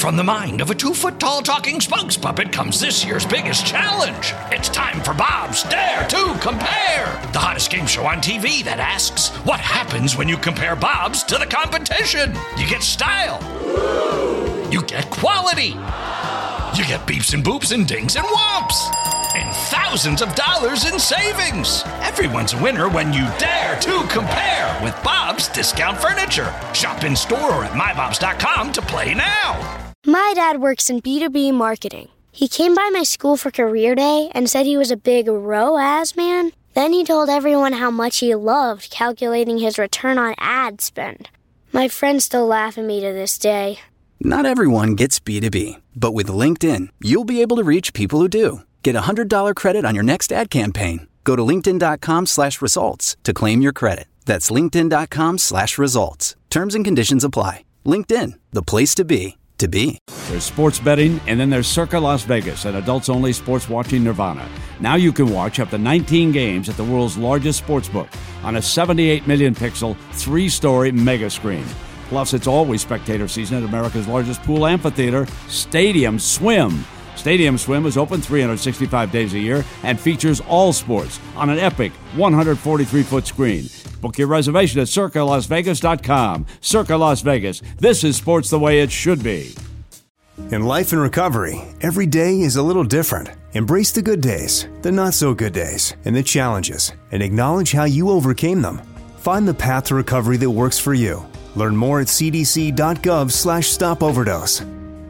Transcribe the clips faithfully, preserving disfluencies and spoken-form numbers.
From the mind of a two-foot-tall talking spokes puppet comes this year's biggest challenge. It's time for Bob's Dare to Compare, the hottest game show on T V that asks, what happens when you compare Bob's to the competition? You get style. You get quality. You get beeps and boops and dings and whomps. And thousands of dollars in savings. Everyone's a winner when you dare to compare with Bob's Discount Furniture. Shop in store or at my bobs dot com to play now. My dad works in B two B marketing. He came by my school for career day and said he was a big R O A S man. Then he told everyone how much he loved calculating his return on ad spend. My friends still laugh at me to this day. Not everyone gets B two B, but with LinkedIn, you'll be able to reach people who do. Get a one hundred dollars credit on your next ad campaign. Go to linkedin.com slash results to claim your credit. That's linkedin.com slash results. Terms and conditions apply. LinkedIn, the place to be, to be. There's sports betting, and then there's Circa Las Vegas, an adults-only sports watching nirvana. Now you can watch up to nineteen games at the world's largest sportsbook on a seventy-eight million pixel, three-story mega screen. Plus, it's always spectator season at America's largest pool amphitheater, Stadium Swim. Stadium Swim is open three hundred sixty-five days a year and features all sports on an epic one hundred forty-three foot screen. Book your reservation at circa las vegas dot com. Circa Las Vegas. This is sports the way it should be. In life and recovery, every day is a little different. Embrace the good days, the not-so-good days, and the challenges, and acknowledge how you overcame them. Find the path to recovery that works for you. Learn more at c d c dot gov slash stop overdose.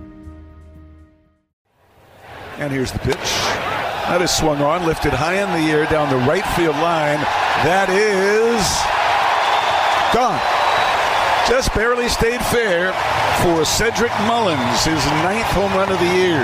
And here's the pitch. That is swung on, lifted high in the air down the right field line. That is gone. Just barely stayed fair for Cedric Mullins, his ninth home run of the year.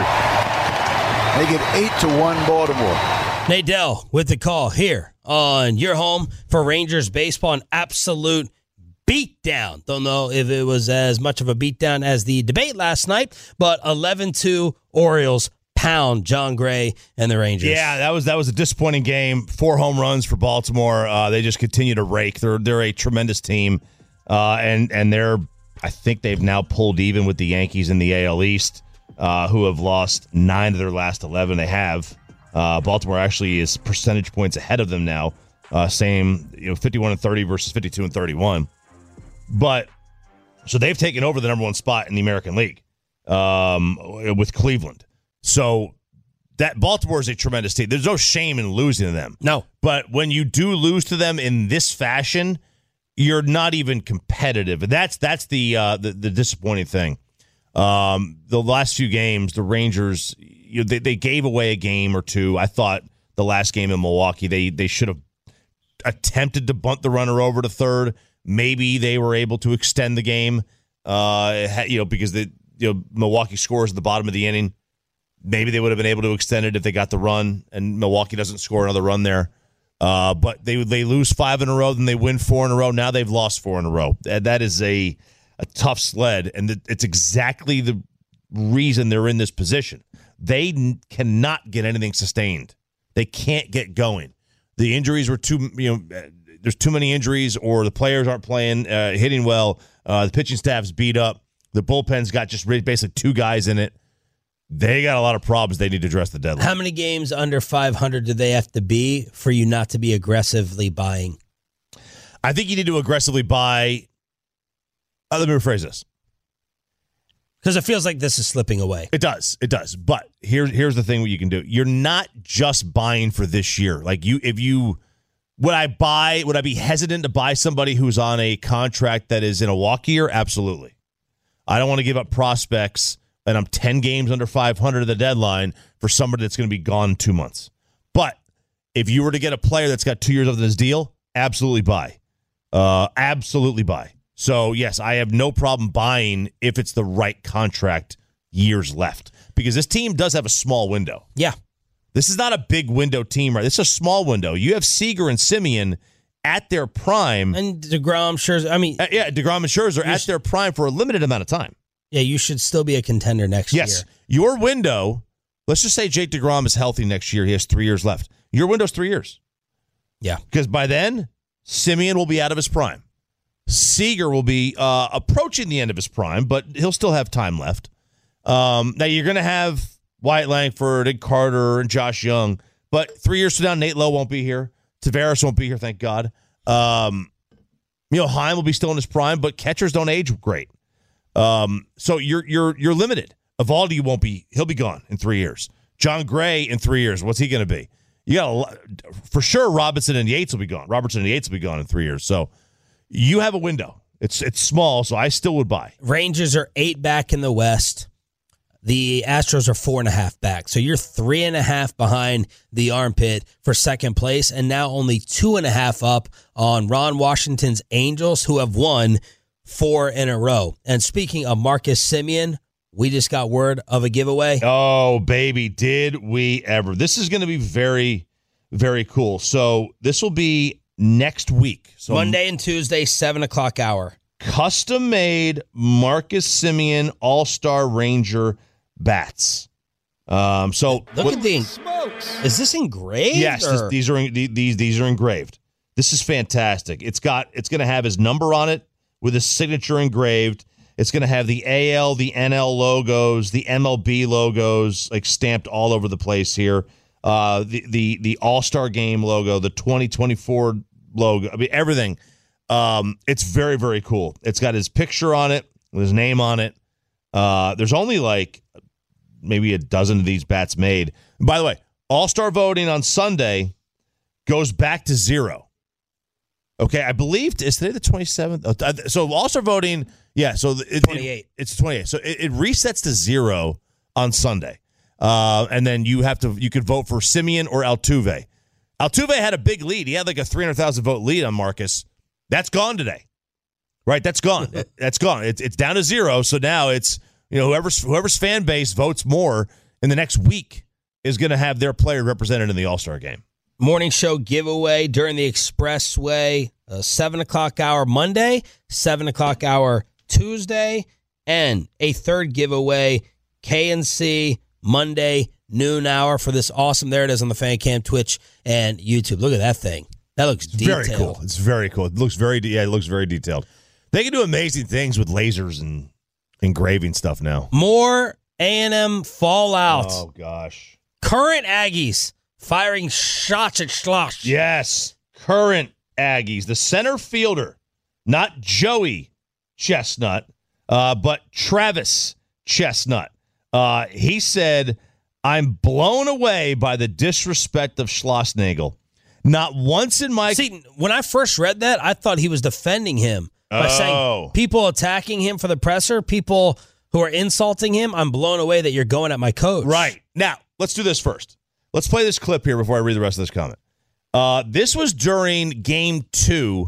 They get eight to one Baltimore. Nate Dell with the call here on your home for Rangers baseball. An absolute beatdown. Don't know if it was as much of a beatdown as the debate last night, but eleven two Orioles pound John Gray and the Rangers. Yeah, that was that was a disappointing game. Four home runs for Baltimore. Uh, they just continue to rake. They're they're a tremendous team, uh, and and they're I think they've now pulled even with the Yankees in the A L East, uh, who have lost nine of their last eleven. They have. Uh, Baltimore actually is percentage points ahead of them now. Uh, same, you know, fifty-one and thirty versus fifty-two and thirty-one. But so they've taken over the number one spot in the American League um, with Cleveland. So that Baltimore is a tremendous team. There's no shame in losing to them. No. But when you do lose to them in this fashion, you're not even competitive. And that's that's the uh, the, the disappointing thing. Um, the last few games, the Rangers, you know, they, they gave away a game or two. I thought the last game in Milwaukee, they they should have attempted to bunt the runner over to third. Maybe they were able to extend the game, uh, you know, because the you know Milwaukee scores at the bottom of the inning. Maybe they would have been able to extend it if they got the run, and Milwaukee doesn't score another run there. Uh, but they they lose five in a row, then they win four in a row. Now they've lost four in a row. That is a a tough sled, and it's exactly the reason they're in this position. They n- cannot get anything sustained. They can't get going. The injuries were too, you know, there's too many injuries, or the players aren't playing, uh, hitting well. Uh, the pitching staff's beat up. The bullpen's got just basically two guys in it. They got a lot of problems they need to address the deadline. How many games under five hundred do they have to be for you not to be aggressively buying? I think you need to aggressively buy. Uh, let me rephrase this. Because it feels like this is slipping away. It does. It does. But here, here's the thing what you can do. You're not just buying for this year. Like you, if you, would I buy, would I be hesitant to buy somebody who's on a contract that is in a walk year? Absolutely. I don't want to give up prospects, and I'm ten games under five hundred at the deadline for somebody that's going to be gone in two months. But if you were to get a player that's got two years of this deal, absolutely buy. Uh, absolutely buy. So, yes, I have no problem buying if it's the right contract years left. Because this team does have a small window. Yeah. This is not a big window team, right? This is a small window. You have Seager and Simeon at their prime. And DeGrom, Scherzer, I mean. Uh, yeah, DeGrom and Scherzer at their prime for a limited amount of time. Yeah, you should still be a contender next yes, year. Your window, let's just say Jake DeGrom is healthy next year. He has three years left. Your window's three years. Yeah. Because by then, Simeon will be out of his prime. Seager will be uh, approaching the end of his prime, but he'll still have time left. Um, now, you're going to have Wyatt Langford and Carter and Josh Young, but three years from now, Nate Lowe won't be here. Tavares won't be here, thank God. Um, you know, Heim will be still in his prime, but catchers don't age great. Um, so you're you're you're limited. Evaldi won't be; he'll be gone in three years. John Gray in three years. What's he going to be? You got a lot, for sure. Robinson and Yates will be gone. Robertson and Yates will be gone in three years. So you have a window. It's it's small, so I still would buy. Rangers are eight back in the West. The Astros are four and a half back. So you're three and a half behind the armpit for second place, and now only two and a half up on Ron Washington's Angels, who have won four in a row. And speaking of Marcus Semien, we just got word of a giveaway. Oh, baby, did we ever. This is going to be very, very cool. So this will be next week. So Monday and Tuesday, seven o'clock hour. Custom-made Marcus Semien All-Star Ranger bats. Um, so Look what, at the smokes. Is this engraved? Yes, this, or? these are these these are engraved. This is fantastic. It's got it's going to have his number on it with his signature engraved. It's going to have the A L, the N L logos, the M L B logos like stamped all over the place here. Uh, the the the All-Star Game logo, the twenty twenty-four logo. I mean everything. Um, it's very very cool. It's got his picture on it with his name on it. Uh, there's only like maybe a dozen of these bats made. And by the way, All-Star voting on Sunday goes back to zero. Okay, I believe, is today the twenty-seventh? So All-Star voting, yeah, so it, twenty-eight. It, it's twenty-eight. So it, it resets to zero on Sunday. Uh, and then you have to, you could vote for Semien or Altuve. Altuve had a big lead. He had like a three hundred thousand vote lead on Marcus. That's gone today. Right, that's gone. That's gone. It's it's down to zero. So now it's, you know, whoever's whoever's fan base votes more in the next week is going to have their player represented in the All-Star game. Morning show giveaway during the Expressway, uh, seven o'clock hour Monday, seven o'clock hour Tuesday, and a third giveaway, K N C Monday, noon hour for this awesome. There it is on the Fan Cam, Twitch, and YouTube. Look at that thing. That looks it's detailed. Very cool. It's very cool. It looks very, yeah, it looks very detailed. They can do amazing things with lasers and engraving stuff now. More A and M fallout. Oh, gosh. Current Aggies firing shots at Schloss. Yes. Current Aggies. The center fielder, not Joey Chestnut, uh, but Travis Chestnut. Uh, he said, I'm blown away by the disrespect of Schlossnagle. Not once in my... See, when I first read that, I thought he was defending him by oh. saying people attacking him for the presser, people who are insulting him, I'm blown away that you're going at my coach. Right. Now, let's do this first. Let's play this clip here before I read the rest of this comment. Uh, this was during game two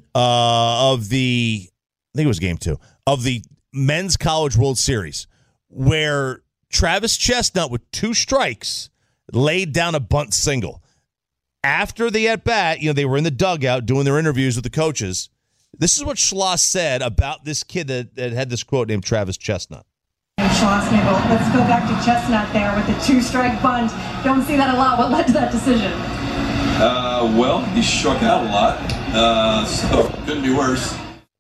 uh, of the... I think it was game two of the Men's College World Series, where Travis Chestnut, with two strikes, laid down a bunt single. After the at-bat, you know, they were in the dugout doing their interviews with the coaches. This is what Schloss said about this kid that, that had this quote named Travis Chestnut. Schlossnagle, let's go back to Chestnut there with the two-strike bunt. Don't see that a lot. What led to that decision? Uh, well, he struck out a lot, uh, so couldn't be worse.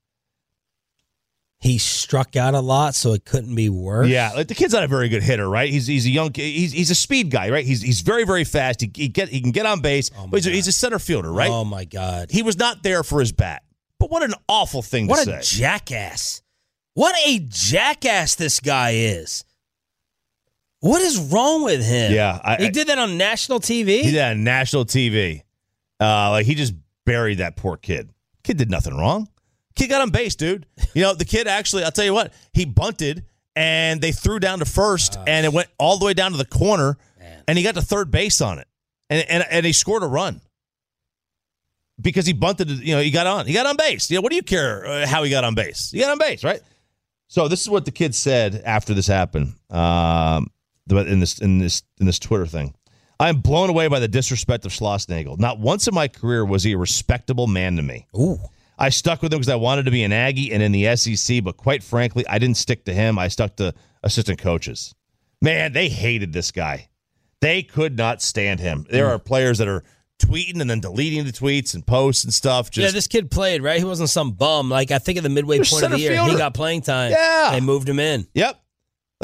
He struck out a lot, so it couldn't be worse. Yeah, like the kid's not a very good hitter, right? He's he's a young he's he's a speed guy, right? He's he's very very fast. He he get he can get on base, oh but he's a, he's a center fielder, right? Oh my God, he was not there for his bat. But what an awful thing what to a say! Jackass! What a jackass this guy is! What is wrong with him? Yeah, I, he I, did that on national T V. He did that on national T V. Uh, like he just buried that poor kid. Kid did nothing wrong. Kid got on base, dude. You know, the kid actually, I'll tell you what, he bunted, and they threw down to first, oh. and it went all the way down to the corner, Man. and he got to third base on it. And, and and he scored a run. Because he bunted, you know, he got on. He got on base. You know, what do you care how he got on base? He got on base, right? So this is what the kid said after this happened um, in this in this in this Twitter thing. I am blown away by the disrespect of Schlossnagle. Not once in my career was he a respectable man to me. Ooh. I stuck with him because I wanted to be an Aggie and in the S E C, but quite frankly, I didn't stick to him. I stuck to assistant coaches. Man, they hated this guy. They could not stand him. There mm. are players that are tweeting and then deleting the tweets and posts and stuff. Just, yeah, this kid played, right? He wasn't some bum. Like, I think at the midway point of the year, fielder. he got playing time. Yeah. They moved him in. Yep.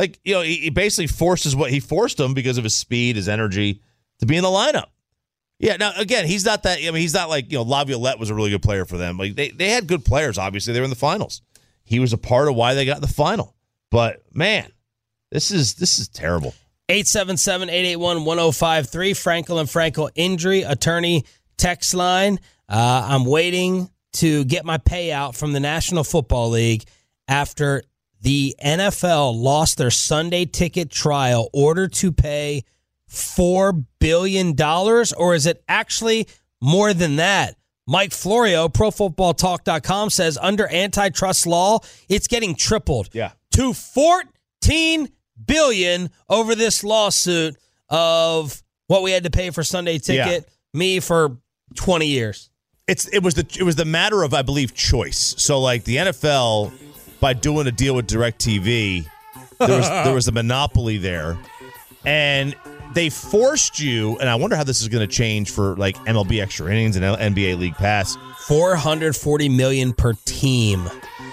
Like, you know, he, he basically forces what he forced him because of his speed, his energy, to be in the lineup. Yeah, now, again, he's not that, I mean, he's not like, you know, Laviolette was a really good player for them. Like, they, they had good players, obviously. They were in the finals. He was a part of why they got in the final. But, man, this is this is terrible. eight seven seven, eight eight one, one oh five three, Frankel and Frankel injury attorney text line. Uh, I'm waiting to get my payout from the National Football League after the N F L lost their Sunday ticket trial order to pay four billion dollars, or is it actually more than that? Mike Florio, pro football talk dot com, says under antitrust law, it's getting tripled yeah. to fourteen billion dollars over this lawsuit of what we had to pay for Sunday ticket, yeah. me for twenty years. It's it was the it was the matter of, I believe, choice. So like the N F L, by doing a deal with DirecTV, there was there was a monopoly there, and they forced you. And I wonder how this is going to change for like M L B Extra Innings and N B A League Pass. four hundred forty million dollars per team,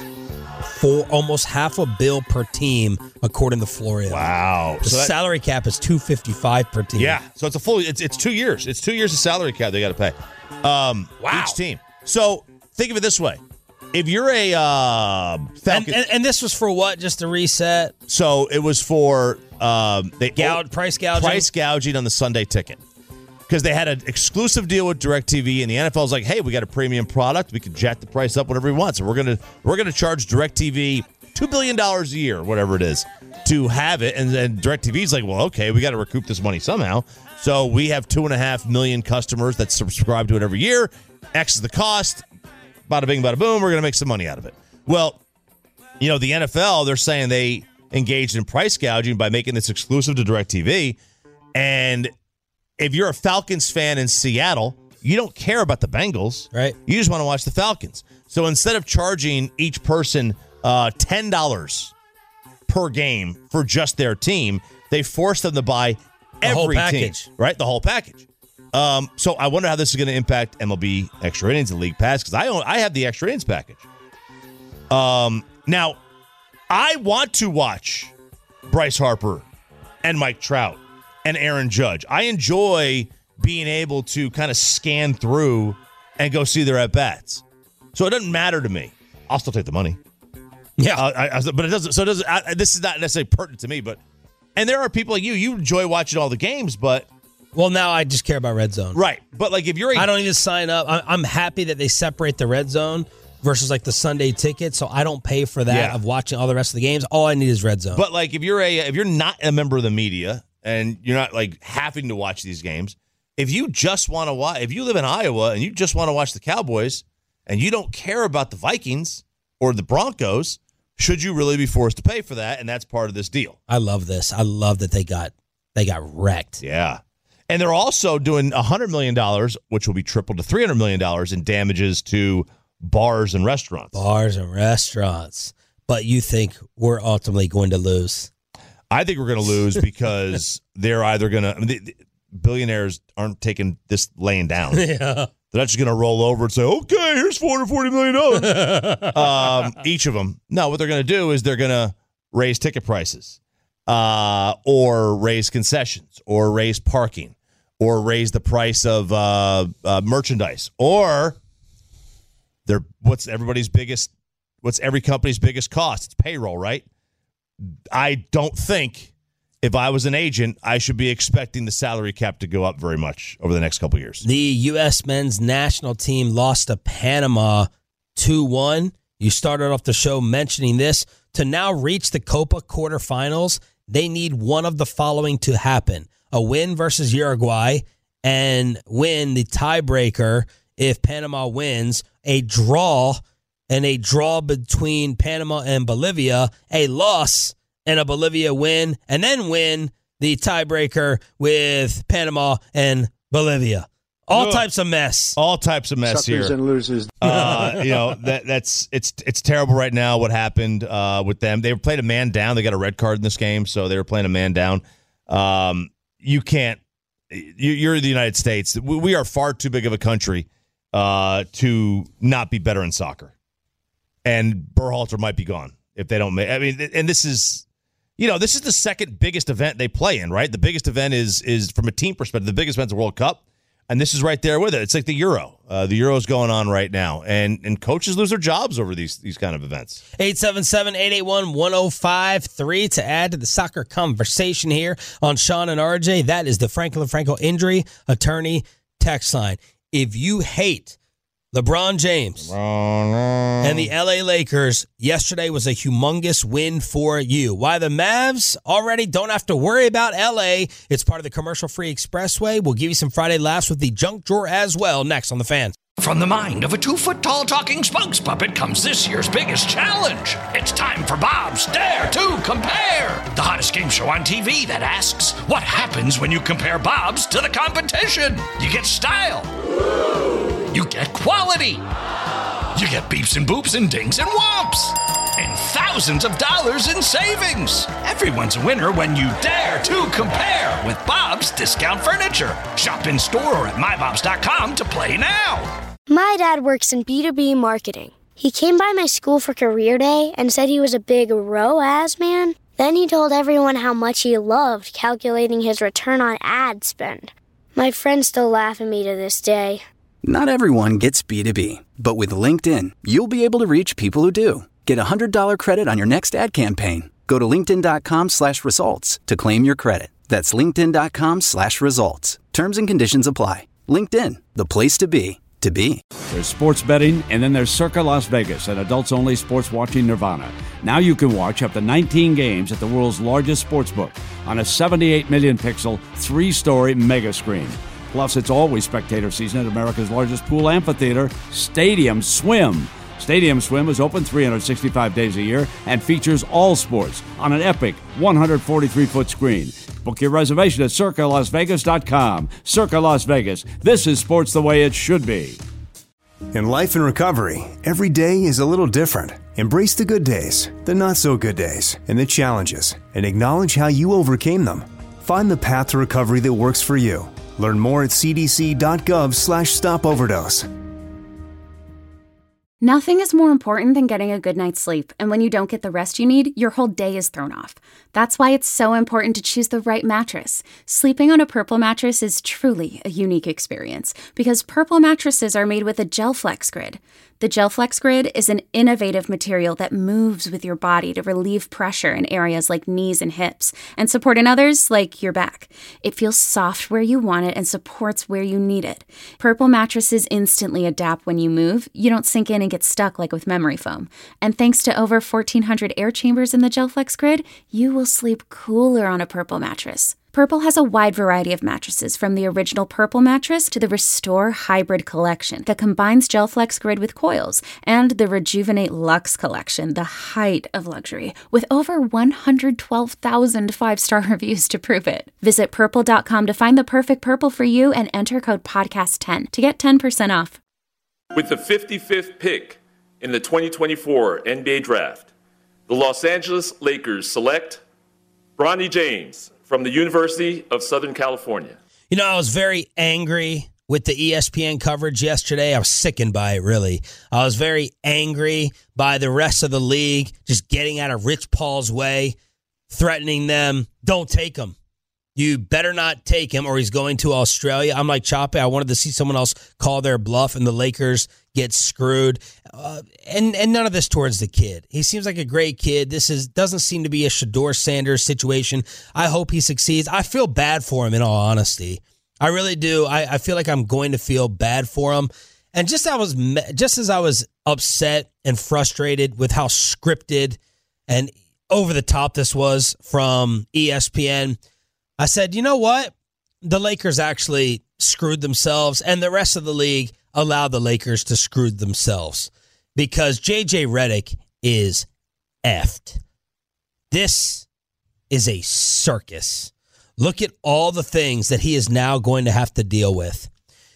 for almost half a bill per team, according to Florio. Wow, the so that, salary cap is two fifty-five per team. Yeah, so it's a full. It's it's two years. It's two years of salary cap they got to pay. Um, wow. Each team. So think of it this way: if you're a uh, Falcon, and, and, and this was for what? Just to reset. So it was for um, they Gouge, price gouging, price gouging on the Sunday ticket because they had an exclusive deal with DirecTV, and the N F L's like, hey, we got a premium product, we can jack the price up whenever we want. So we're gonna we're gonna charge DirecTV two billion dollars a year, whatever it is, to have it. And then DirecTV's like, well, okay, we got to recoup this money somehow. So we have two and a half million customers that subscribe to it every year. X is the cost. Bada bing, bada boom. We're going to make some money out of it. Well, you know, the N F L, they're saying they engaged in price gouging by making this exclusive to DirecTV. And if you're a Falcons fan in Seattle, you don't care about the Bengals. Right. You just want to watch the Falcons. So instead of charging each person uh, ten dollars per game for just their team, they forced them to buy The whole every package. team, right? The whole package. Um, so I wonder how this is going to impact M L B Extra Innings and League Pass because I own, I have the Extra Innings package. Um, now, I want to watch Bryce Harper and Mike Trout and Aaron Judge. I enjoy being able to kind of scan through and go see their at-bats. So it doesn't matter to me. I'll still take the money. Yeah. Uh, I, I, but it doesn't. So it doesn't. I, this is not necessarily pertinent to me, but. And there are people like you, you enjoy watching all the games, but... Well, now I just care about Red Zone. Right. But, like, if you're... A, I don't even sign up. I'm happy that they separate the Red Zone versus, like, the Sunday ticket, so I don't pay for that yeah. of watching all the rest of the games. All I need is Red Zone. But, like, if you're a if you're not a member of the media and you're not, like, having to watch these games, if you just want to watch... If you live in Iowa and you just want to watch the Cowboys and you don't care about the Vikings or the Broncos... Should you really be forced to pay for that? And that's part of this deal. I love this. I love that they got they got wrecked. Yeah. And they're also doing one hundred million dollars, which will be tripled to three hundred million dollars in damages to bars and restaurants. Bars and restaurants. But you think we're ultimately going to lose? I think we're going to lose because they're either going to I mean, the, the billionaires aren't taking this laying down. Yeah. They're not just going to roll over and say, okay, here's four hundred forty million dollars. um, each of them. No, what they're going to do is they're going to raise ticket prices uh, or raise concessions or raise parking or raise the price of uh, uh, merchandise or they're what's everybody's biggest, what's every company's biggest cost? It's payroll, right? I don't think if I was an agent, I should be expecting the salary cap to go up very much over the next couple of years. The U S men's national team lost to Panama two one. You started off the show mentioning this. To now reach the Copa quarterfinals, they need one of the following to happen. A win versus Uruguay and win the tiebreaker if Panama wins. A draw and a draw between Panama and Bolivia. A loss and a Bolivia win, and then win the tiebreaker with Panama and Bolivia. All Ugh. types of mess. All types of mess Suckers here. and losers. Uh, you know that that's it's it's terrible right now. What happened uh, with them? They played a man down. They got a red card in this game, so they were playing a man down. Um, you can't. You, you're the United States. We, we are far too big of a country uh, to not be better in soccer. And Berhalter might be gone if they don't make. I mean, and this is. you know, this is the second biggest event they play in, right? The biggest event is, is from a team perspective, the biggest event's the World Cup. And this is right there with it. It's like the Euro. Uh, the Euro's going on right now. And and coaches lose their jobs over these these kind of events. eight seven seven, eight eight one, one oh five three to add to the soccer conversation here on Sean and R J. That is the Franklin Franco Injury Attorney text line. If you hate LeBron James and the L A Lakers, yesterday was a humongous win for you. Why the Mavs already don't have to worry about L A. It's part of the commercial-free expressway. We'll give you some Friday laughs with the junk drawer as well next on The Fan. From the mind of a two-foot-tall talking spokes puppet comes this year's biggest challenge. It's time for Bob's Dare to Compare, the hottest game show on T V that asks, what happens when you compare Bob's to the competition? You get style. You get quality. You get beeps and boops and dings and whomps. And thousands of dollars in savings. Everyone's a winner when you dare to compare with Bob's Discount Furniture. Shop in store or at my bobs dot com to play now. My dad works in B two B marketing. He came by my school for career day and said he was a big R O A S man. Then he told everyone how much he loved calculating his return on ad spend. My friends still laugh at me to this day. Not everyone gets B two B, but with LinkedIn, you'll be able to reach people who do. Get a one hundred dollars credit on your next ad campaign. Go to linkedin.com slash results to claim your credit. That's linkedin.com slash results. Terms and conditions apply. LinkedIn, the place to be, to be. There's sports betting, and then there's Circa Las Vegas, an adults-only sports watching nirvana. Now you can watch up to nineteen games at the world's largest sportsbook on a seventy-eight million pixel, three-story mega screen. Plus, it's always spectator season at America's largest pool amphitheater, Stadium Swim. Stadium Swim is open three hundred sixty-five days a year and features all sports on an epic one hundred forty-three foot screen. Book your reservation at circa las vegas dot com. Circa Las Vegas. This is sports the way it should be. In life and recovery, every day is a little different. Embrace the good days, the not so good days, and the challenges, and acknowledge how you overcame them. Find the path to recovery that works for you. Learn more at cdc.gov slash stop overdose. Nothing is more important than getting a good night's sleep, and when you don't get the rest you need, your whole day is thrown off. That's why it's so important to choose the right mattress. Sleeping on a Purple mattress is truly a unique experience, because Purple mattresses are made with a GelFlex Grid. The GelFlex Grid is an innovative material that moves with your body to relieve pressure in areas like knees and hips, and support in others like your back. It feels soft where you want it and supports where you need it. Purple mattresses instantly adapt when you move. You don't sink in and get stuck like with memory foam. And thanks to over fourteen hundred air chambers in the GelFlex Grid, you will sleep cooler on a Purple mattress. Purple has a wide variety of mattresses, from the original Purple mattress to the Restore Hybrid collection that combines GelFlex Grid with coils, and the Rejuvenate Luxe collection, the height of luxury, with over one hundred twelve thousand five-star reviews to prove it. Visit purple dot com to find the perfect Purple for you and enter code podcast ten to get ten percent off. With the fifty-fifth pick in the twenty twenty-four N B A Draft, the Los Angeles Lakers select Bronny James from the University of Southern California. You know, I was very angry with the E S P N coverage yesterday. I was sickened by it, really. I was very angry by the rest of the league just getting out of Rich Paul's way, threatening them, don't take him. You better not take him or he's going to Australia. I'm like, Choppy, I wanted to see someone else call their bluff and the Lakers get screwed. Uh, and, and none of this towards the kid. He seems like a great kid. This is doesn't seem to be a Shedeur Sanders situation. I hope he succeeds. I feel bad for him, in all honesty. I really do. I, I feel like I'm going to feel bad for him. And just I was just as I was upset and frustrated with how scripted and over the top this was from E S P N, I said, you know what? The Lakers actually screwed themselves, and the rest of the league allowed the Lakers to screw themselves because J J Redick is effed. This is a circus. Look at all the things that he is now going to have to deal with.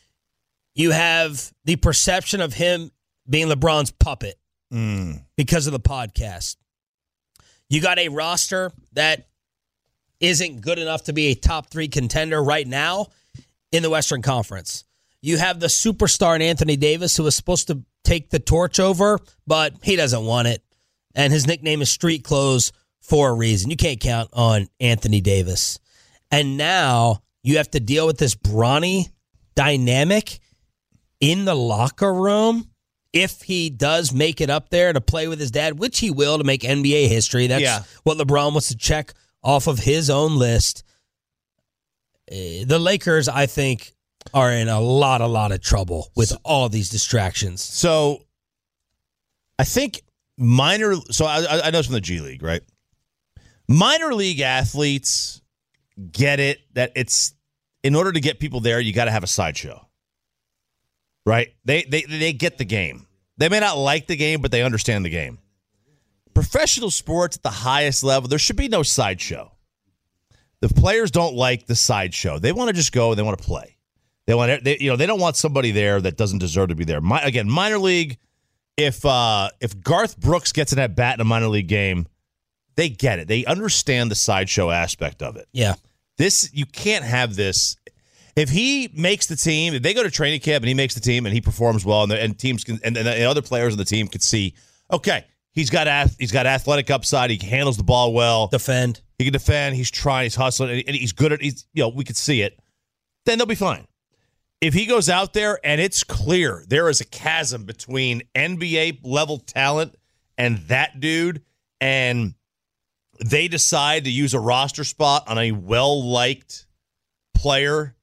You have the perception of him being LeBron's puppet mm. because of the podcast. You got a roster that isn't good enough to be a top three contender right now in the Western Conference. You have the superstar in Anthony Davis, who is supposed to take the torch over, but he doesn't want it. And his nickname is Street Clothes for a reason. You can't count on Anthony Davis. And now you have to deal with this Bronny dynamic in the locker room. If he does make it up there to play with his dad, which he will to make N B A history. That's yeah. what LeBron wants to check off of his own list. Uh, the Lakers, I think, are in a lot, a lot of trouble with so, all these distractions. So I think minor, so I, I know it's from the G League, right? Minor league athletes get it that it's, in order to get people there, you got to have a sideshow. Right? They, they they get the game. They may not like the game, but they understand the game. Professional sports at the highest level, there should be no sideshow. The players don't like the sideshow. They want to just go and they want to play. They want they, you know, they don't want somebody there that doesn't deserve to be there. My, again, minor league, if uh, if Garth Brooks gets an at bat in a minor league game, they get it. They understand the sideshow aspect of it. Yeah. This you can't have this. If he makes the team, if they go to training camp and he makes the team and he performs well, and, the, and teams can, and, and the other players on the team can see, okay, he's got he's got athletic upside, he handles the ball well, defend, he can defend, he's trying, he's hustling, and he's good at, he's you know we could see it, then they'll be fine. If he goes out there and it's clear there is a chasm between N B A level talent and that dude, and they decide to use a roster spot on a well liked player.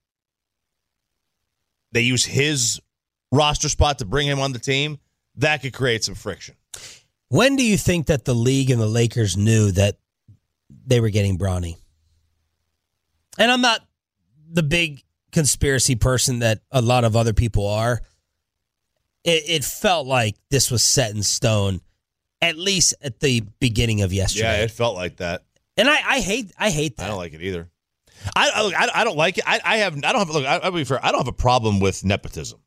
They use his roster spot to bring him on the team. That could create some friction. When do you think that the league and the Lakers knew that they were getting Bronny? And I'm not the big conspiracy person that a lot of other people are. It, it felt like this was set in stone, at least at the beginning of yesterday. Yeah, it felt like that. And I, I hate I hate that. I don't like it either. I, I look. I, I don't like it. I, I have. I don't have. Look. I, I'll be fair. I don't have a problem with nepotism.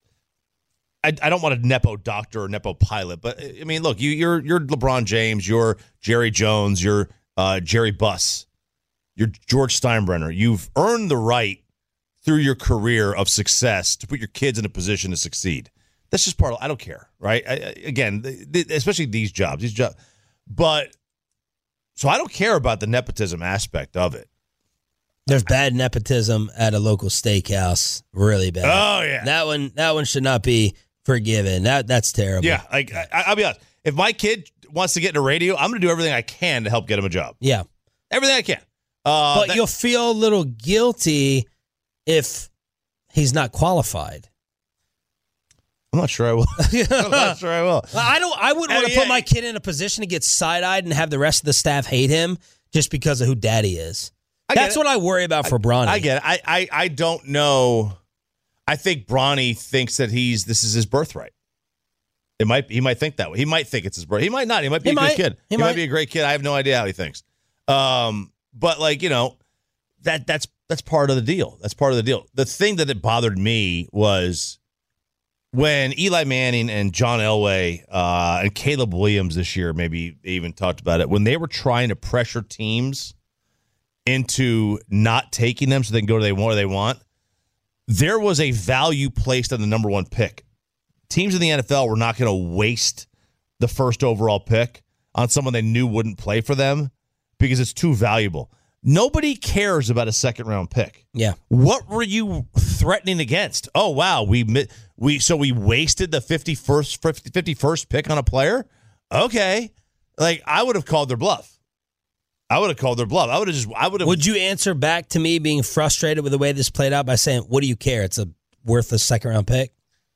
I, I don't want a nepo doctor or nepo pilot, but I mean, look. You, you're you're LeBron James. You're Jerry Jones. You're uh, Jerry Buss. You're George Steinbrenner. You've earned the right through your career of success to put your kids in a position to succeed. That's just part of. I don't care, right? I, again, the, the, especially these jobs. These jobs, but so I don't care about the nepotism aspect of it. There's bad nepotism at a local steakhouse, really bad. Oh yeah, that one. That one should not be forgiven. That that's terrible. Yeah, like I, I'll be honest. If my kid wants to get into radio, I'm going to do everything I can to help get him a job. Yeah, everything I can. Uh, but that, you'll feel a little guilty if he's not qualified. I'm not sure I will. I'm not sure I will. I don't. I wouldn't uh, want to yeah. put my kid in a position to get side-eyed and have the rest of the staff hate him just because of who daddy is. That's what I worry about for Bronny. I, I get it. I, I, I don't know. I think Bronny thinks that he's this is his birthright. It might he might think that way. He might think it's his birthright. He might not. He might be he a might. good kid. He, he might. might be a great kid. I have no idea how he thinks. Um, but like you know, that that's that's part of the deal. That's part of the deal. The thing that it bothered me was when Eli Manning and John Elway uh, and Caleb Williams this year, maybe they even talked about it, when they were trying to pressure teams into not taking them so they can go to where they want, there was a value placed on the number one pick. Teams in the N F L were not going to waste the first overall pick on someone they knew wouldn't play for them because it's too valuable. Nobody cares about a second round pick. Yeah. What were you threatening against? Oh, wow. We we so we wasted the fifty-first, fifty-first pick on a player? Okay. Like, I would have called their bluff. I would have called their bluff. I would have just, I would have. Would you answer back to me being frustrated with the way this played out by saying, what do you care? It's a worthless second round pick?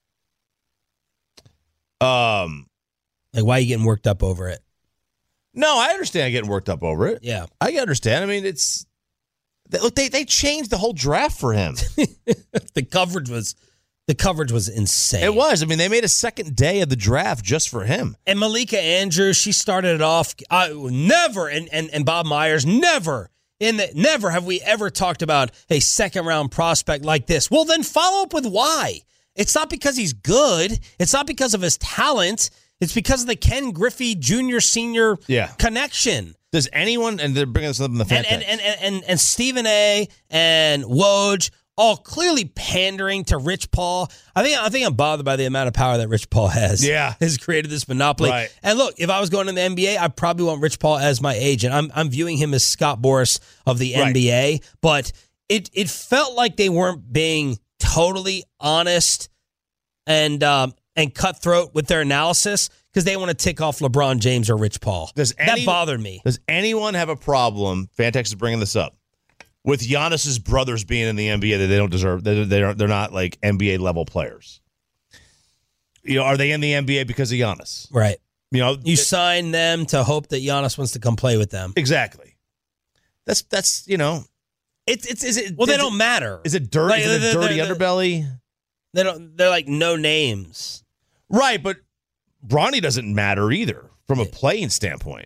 Um, Like, why are you getting worked up over it? No, I understand getting worked up over it. Yeah. I understand. I mean, it's, they, look, they, they changed the whole draft for him. the coverage was, the coverage was insane. It was. I mean, they made a second day of the draft just for him. And Malika Andrews, she started it off. Uh, never, and, and and Bob Myers, never in the never have we ever talked about a second round prospect like this. Well, then follow up with why. It's not because he's good. It's not because of his talent. It's because of the Ken Griffey Junior Senior yeah. connection. Does anyone, and they're bringing this up in the fan and and, and and and Stephen A. and Woj, all clearly pandering to Rich Paul. I think I think I'm bothered by the amount of power that Rich Paul has. Yeah. Has created this monopoly. Right. And look, if I was going to the N B A, I probably want Rich Paul as my agent. I'm I'm viewing him as Scott Boras of the right. N B A, but it it felt like they weren't being totally honest and um, and cutthroat with their analysis because they want to tick off LeBron James or Rich Paul. Does any, that bothered me. Does anyone have a problem? Fantex is bringing this up. With Giannis's brothers being in the N B A, that they don't deserve, they're, they're, they're not like N B A level players. You know, are they in the N B A because of Giannis? Right. You know, you it, sign them to hope that Giannis wants to come play with them. Exactly. That's that's you know, it's it's is it well they is don't it, matter. Is it dirty? Like, is it a dirty they're, underbelly? They don't. They're like no names. Right, but Bronny doesn't matter either from a playing standpoint.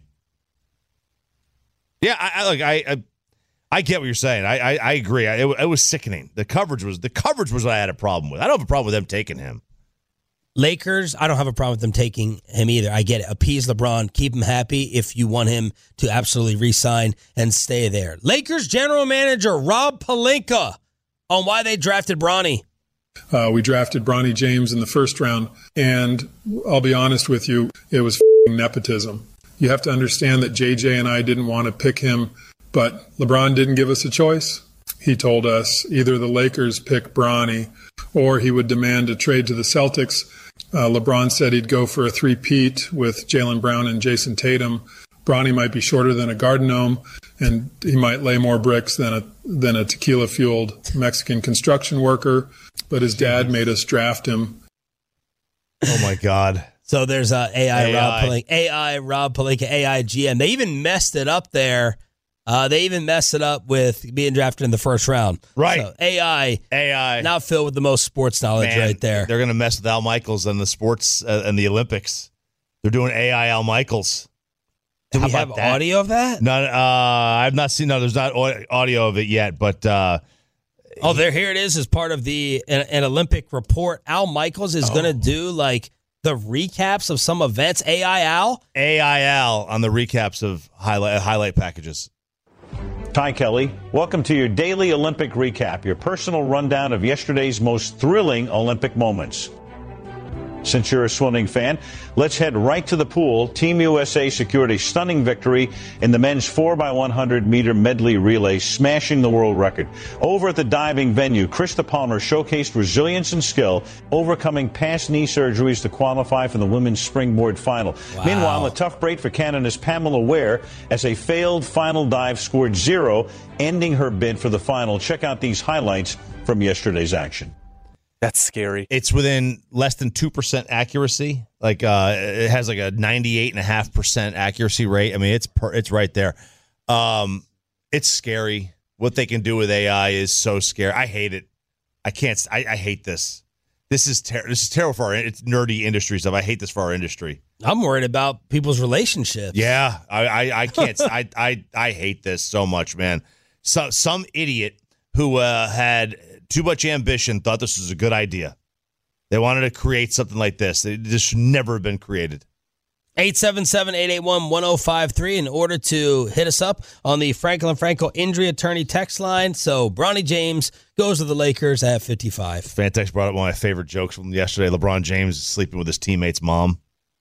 Yeah, I, I like I. I I get what you're saying. I I, I agree. I, it, it was sickening. The coverage was the coverage was what I had a problem with. I don't have a problem with them taking him. Lakers, I don't have a problem with them taking him either. I get it. Appease LeBron, keep him happy if you want him to absolutely re-sign and stay there. Lakers general manager Rob Pelinka on why they drafted Bronny. Uh, we drafted Bronny James in the first round, and I'll be honest with you, it was f***ing nepotism. You have to understand that J J and I didn't want to pick him. But LeBron didn't give us a choice. He told us either the Lakers pick Bronny or he would demand a trade to the Celtics. Uh, LeBron said he'd go for a three-peat with Jaylen Brown and Jason Tatum. Bronny might be shorter than a garden gnome, and he might lay more bricks than a than a tequila-fueled Mexican construction worker. But his dad made us draft him. Oh, my God. So there's uh, A I, A I Rob Pelinka, A I Rob Pelinka, A I G M. They even messed it up there. Uh, they even messed it up with being drafted in the first round. Right. So A I. A I. Not filled with the most sports knowledge Man, right there. They're going to mess with Al Michaels and the sports uh, and the Olympics. They're doing A I Al Michaels. Do How we have that? audio of that? No, uh, I've not seen. No, there's not audio of it yet. But uh, oh, there, here it is as part of the an, an Olympic report. Al Michaels is oh. going to do like the recaps of some events. A I Al, A I Al on the recaps of highlight highlight packages. Ty Kelly, welcome to your daily Olympic recap, your personal rundown of yesterday's most thrilling Olympic moments. Since you're a swimming fan, let's head right to the pool. Team U S A secured a stunning victory in the men's four by one hundred meter medley relay, smashing the world record. Over at the diving venue, Krista Palmer showcased resilience and skill, overcoming past knee surgeries to qualify for the women's springboard final. Wow. Meanwhile, a tough break for Canada's Pamela Ware as a failed final dive scored zero, ending her bid for the final. Check out these highlights from yesterday's action. That's scary. It's within less than two percent accuracy. Like uh, it has like a ninety-eight point five percent accuracy rate. I mean, it's per, it's right there. Um, it's scary. What they can do with A I is so scary. I hate it. I can't. I, I hate this. This is ter- this is terrible for our it's nerdy industry stuff. I hate this for our industry. I'm worried about people's relationships. Yeah, I I, I can't. I, I I hate this so much, man. So some idiot who uh, had too much ambition thought this was a good idea. They wanted to create something like this. This should never have been created. eight seven seven, eight eight one, one oh five three in order to hit us up on the Franklin Franco injury attorney text line. So Bronny James goes to the Lakers at fifty-five. Fantex brought up one of my favorite jokes from yesterday. LeBron James sleeping with his teammate's mom.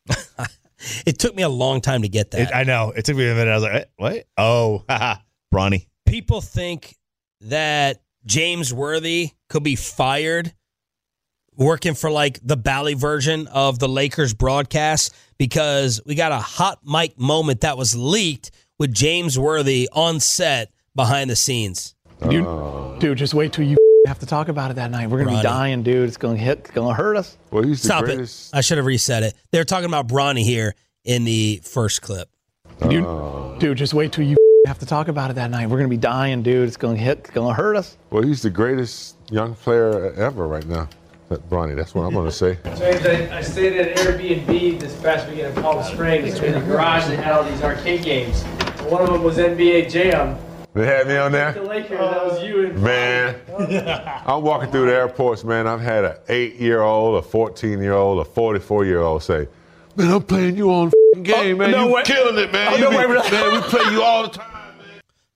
It took me a long time to get that. It, I know. It took me a minute. I was like, eh, what? Oh, haha, Bronny. People think that James Worthy could be fired working for like the Bally version of the Lakers broadcast because we got a hot mic moment that was leaked with James Worthy on set behind the scenes. Dude, dude just wait till you have to talk about it that night. We're going to be dying, dude. It's going to hit. It's going to hurt us. Well, he's the Stop greatest. it. I should have reset it. They're talking about Bronny here in the first clip. Dude, dude just wait till you have to talk about it that night. We're going to be dying, dude. It's going to hit. It's going to hurt us. Well, he's the greatest young player ever right now. That Bronny, that's what I'm going to say. James, I, I stayed at an Airbnb this past weekend in Palm Springs. In the garage, they had all these arcade games. One of them was N B A Jam. They had me on there? The Lakers, that was you. And man, I'm walking through the airports, man. I've had an eight-year-old, a fourteen-year-old, a forty-four-year-old say, man, I'm playing you on f***ing game, oh, man. No you way. Killing it, man. Oh, you no be, way. Man, we play you all the time.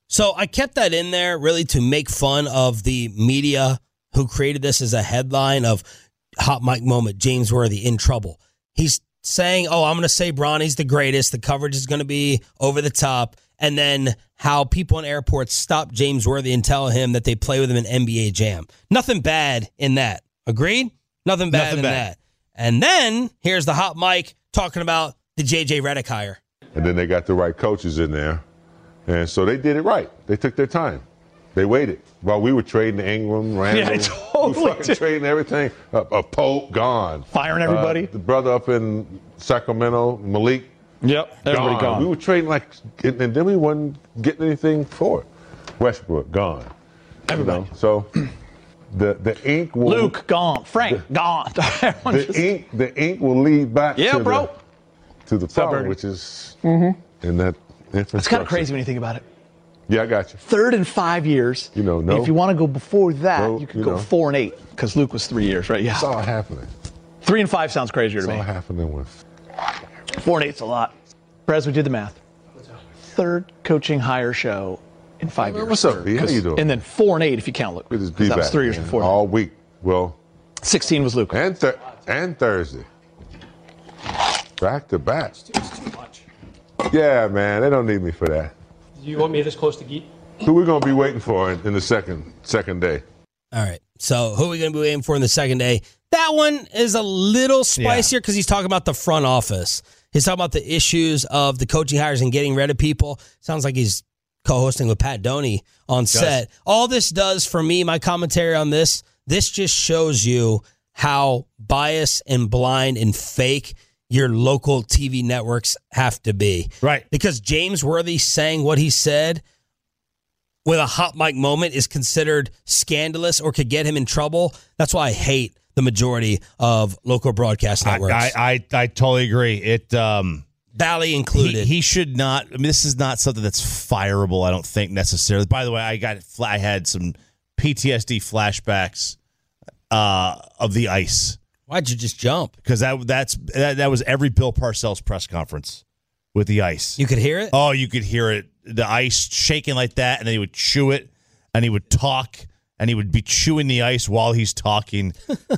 So I kept that in there really to make fun of the media who created this as a headline of hot mic moment, James Worthy in trouble. He's saying, oh, I'm going to say Bronny's the greatest. The coverage is going to be over the top. And then how people in airports stop James Worthy and tell him that they play with him in N B A Jam. Nothing bad in that. Agreed? Nothing bad Nothing in bad. that. And then here's the hot mic talking about the J J Redick hire. And then they got the right coaches in there. And so they did it right. They took their time. They waited while we were trading Ingram, Randall. Yeah, totally. We fucking trading everything. A, a Pope, gone. Firing everybody. Uh, the brother up in Sacramento, Malik. Yep, everybody gone. gone. We were trading like, and then we wasn't getting anything for it. Westbrook, gone. Everybody. You know? So the the ink will. Luke, gone. Frank, the, gone. the, just... ink, the ink will lead back yeah, to, bro. The, to the problem, which is mm-hmm. in that infrastructure. It's kind of crazy when you think about it. Yeah, I got you. Third and five years. You know, no. And if you want to go before that, no, you could you go know. four and eight because Luke was three years, right? Yeah. It's all happening. Three and five sounds crazier it's to me. It's all happening with. Four and eight's a lot. Perez, we did the math. Third coaching hire show in five well, years. What's up, B? How you doing? And then four and eight if you count Luke. Good to be that back, was three years man. before. All week. Well, sixteen was Luke. And th- and Thursday. Back to back. It's too much. Yeah, man. They don't need me for that. Do you want me this close to Geet? Who we gonna be waiting for in, in the second second day? All right. So who are we going to be waiting for in the second day? That one is a little spicier because yeah. he's talking about the front office. He's talking about the issues of the coaching hires and getting rid of people. Sounds like he's co-hosting with Pat Doney on set. All this does for me, my commentary on this, this just shows you how biased and blind and fake your local T V networks have to be. Right. Because James Worthy saying what he said with a hot mic moment is considered scandalous or could get him in trouble. That's why I hate the majority of local broadcast networks. I I, I, I totally agree. It um, Bally included. He, he should not. I mean, this is not something that's fireable. I don't think necessarily. By the way, I got I had some P T S D flashbacks uh, of the ice. Why'd you just jump? Because that that's that, that was every Bill Parcells press conference with the ice. You could hear it? Oh, you could hear it. The ice shaking like that, and then he would chew it, and he would talk, and he would be chewing the ice while he's talking.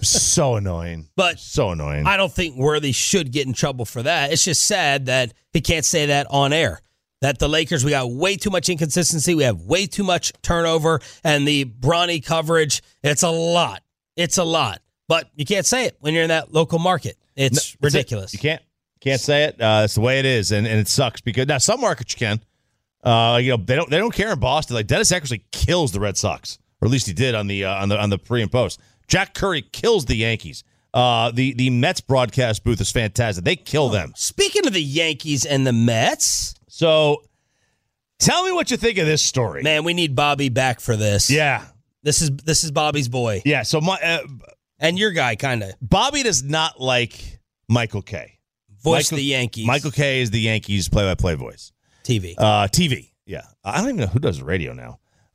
So annoying. But so annoying. I don't think Worthy should get in trouble for that. It's just sad that he can't say that on air. That the Lakers, we got way too much inconsistency. We have way too much turnover, and the Bronny coverage, it's a lot. It's a lot. But you can't say it when you're in that local market. It's no, ridiculous. It. You can't can't say it. Uh, it's the way it is, and, and it sucks because now some markets you can. Uh, you know they don't they don't care in Boston. Like Dennis Eckersley kills the Red Sox, or at least he did on the uh, on the on the pre and post. Jack Curry kills the Yankees. Uh, the the Mets broadcast booth is fantastic. They kill oh, them. Speaking of the Yankees and the Mets, so tell me what you think of this story. Man, we need Bobby back for this. Yeah, this is this is Bobby's boy. Yeah, so my uh, and your guy kind of. Bobby does not like Michael Kay. Voice Michael, the Yankees. Michael Kay is the Yankees play-by-play voice. T V. Uh, T V, yeah. I don't even know who does radio now.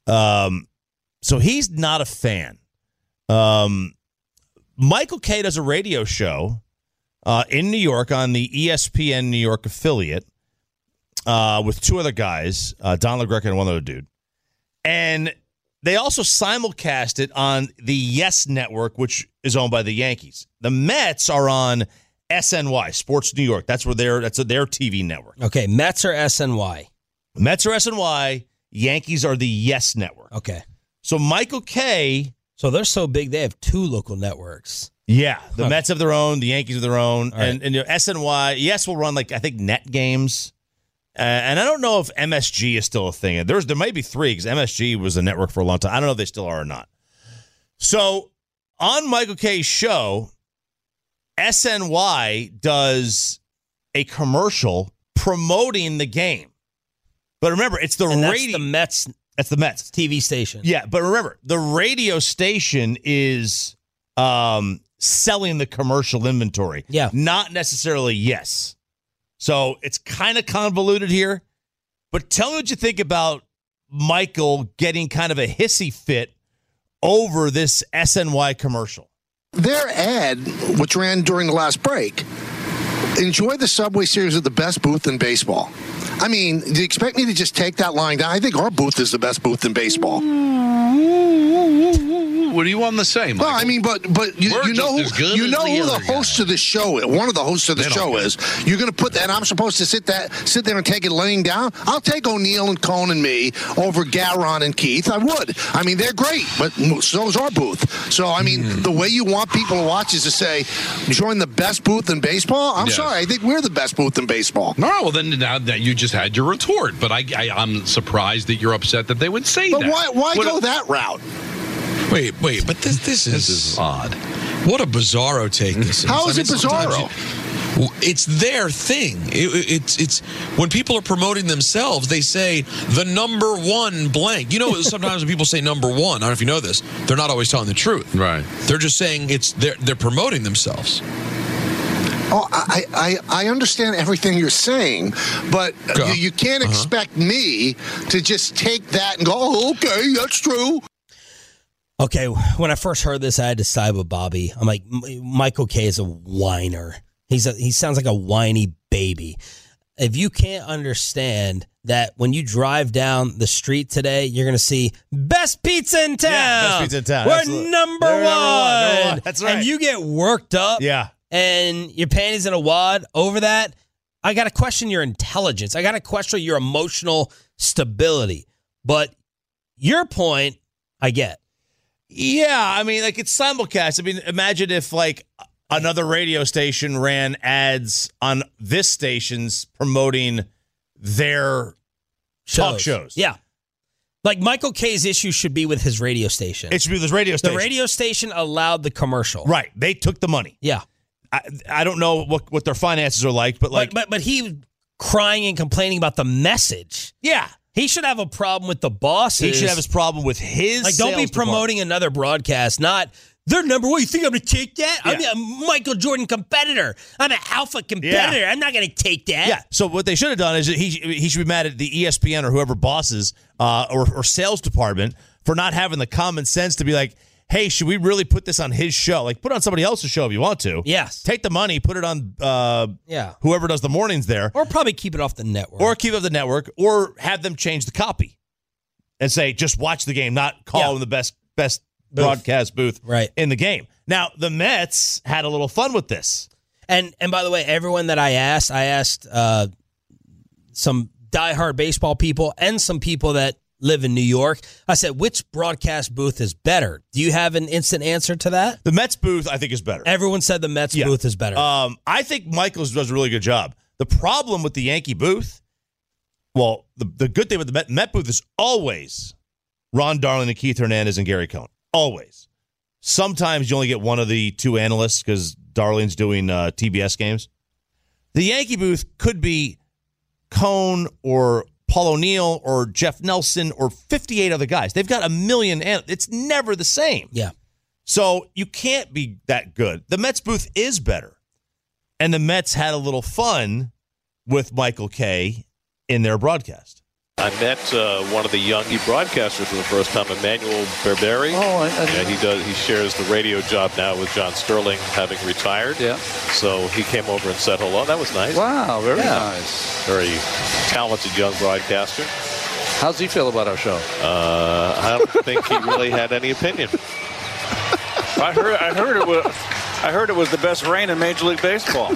Um, so he's not a fan. Um, Michael Kay does a radio show uh, in New York on the E S P N New York affiliate uh, with two other guys, uh, Don LaGreca and one other dude. And they also simulcast it on the Yes Network, which is owned by the Yankees. The Mets are on S N Y, Sports New York. That's where they're that's their T V network. Okay, Mets are S N Y. Mets are S N Y. Yankees are the Yes Network. Okay. So Michael Kay. So they're so big they have two local networks. Yeah, the huh. Mets have their own, the Yankees have their own, right. and, and you know, S N Y. Yes, will run like I think net games, uh, and I don't know if M S G is still a thing. There's there might be three because M S G was a network for a long time. I don't know if they still are or not. So on Michael Kay's show, S N Y does a commercial promoting the game. But remember, it's the and that's radio. the Mets. That's the Mets T V station. Yeah, but remember, the radio station is um, selling the commercial inventory. Yeah. Not necessarily Yes. So it's kind of convoluted here. But tell me what you think about Michael getting kind of a hissy fit over this S N Y commercial. Their ad, which ran during the last break, enjoy the Subway Series with the best booth in baseball. I mean, do you expect me to just take that line down? I think our booth is the best booth in baseball. What do you want to say, Michael? Well, I mean, but but you, you know who, you know who the host of the show is. One of the hosts of the show is. You're going to put that, and I'm supposed to sit that sit there and take it laying down? I'll take O'Neill and Cone and me over Garon and Keith. I would. I mean, they're great, but so is our booth. So, I mean, mm. the way you want people to watch is to say, join the best booth in baseball? I'm yes. sorry. I think we're the best booth in baseball. All right, well, then now that you just had your retort, but I, I, I'm surprised that you're upset that they would say but that. But why, why what go a, that route? Wait, wait, but this this is, this is odd. What a bizarro take this is. How is I it mean, bizarro? You, it's their thing. It, it's it's when people are promoting themselves, they say the number one blank. You know, sometimes when people say number one, I don't know if you know this, they're not always telling the truth. Right. They're just saying it's they're they're promoting themselves. Oh, I, I, I understand everything you're saying, but you, you can't uh-huh. expect me to just take that and go, oh, okay, that's true. Okay, when I first heard this, I had to side with Bobby. I'm like, Michael Kay is a whiner. He's a, he sounds like a whiny baby. If you can't understand that when you drive down the street today, you're going to see best pizza in town. Yeah, best pizza in town. We're Absolutely. number They're one. number one. Number one. That's right. And you get worked up. Yeah. And your panties in a wad over that. I got to question your intelligence. I got to question your emotional stability. But your point, I get. Yeah, I mean, like, it's simulcast. I mean, imagine if, like, another radio station ran ads on this station's promoting their shows. talk shows. Yeah. Like, Michael Kay's issue should be with his radio station. It should be with his radio station. The radio station allowed the commercial. Right. They took the money. Yeah. I, I don't know what, what their finances are like, but, like... But, but, but he crying and complaining about the message. Yeah. He should have a problem with the bosses. He should have his problem with his Like, don't be promoting department. Another broadcast, not... They're number one. You think I'm going to take that? Yeah. I'm a Michael Jordan competitor. I'm an alpha competitor. Yeah. I'm not going to take that. Yeah. So what they should have done is he he should be mad at the E S P N or whoever bosses uh, or, or sales department for not having the common sense to be like, hey, should we really put this on his show? Like, put it on somebody else's show if you want to. Yes. Take the money, put it on uh, yeah. whoever does the mornings there. Or probably keep it off the network. Or keep it off the network. Or have them change the copy and say, just watch the game, not call yeah. him the best best booth. broadcast booth right. in the game. Now, the Mets had a little fun with this. And and by the way, everyone that I asked, I asked uh, some diehard baseball people and some people that live in New York. I said, which broadcast booth is better? Do you have an instant answer to that? The Mets booth, I think, is better. Everyone said the Mets yeah. booth is better. Um, I think Michaels does a really good job. The problem with the Yankee booth, well, the, the good thing with the Met, Met booth is always Ron Darling and Keith Hernandez and Gary Cohn. Always. Sometimes you only get one of the two analysts because Darling's doing uh, T B S games. The Yankee booth could be Cohn or Paul O'Neill or Jeff Nelson or fifty-eight other guys. They've got a million. An- it's never the same. Yeah. So you can't be that good. The Mets booth is better. And the Mets had a little fun with Michael Kay in their broadcast. I met uh, one of the Youngie broadcasters for the first time, Emmanuel Berberi. Oh, I, I yeah, he does. He shares the radio job now with John Sterling, having retired. Yeah. So he came over and said hello. That was nice. Wow, very yeah. nice. Very talented young broadcaster. How's he feel about our show? Uh, I don't think he really had any opinion. I heard. I heard it was. I heard it was the best rain in Major League Baseball.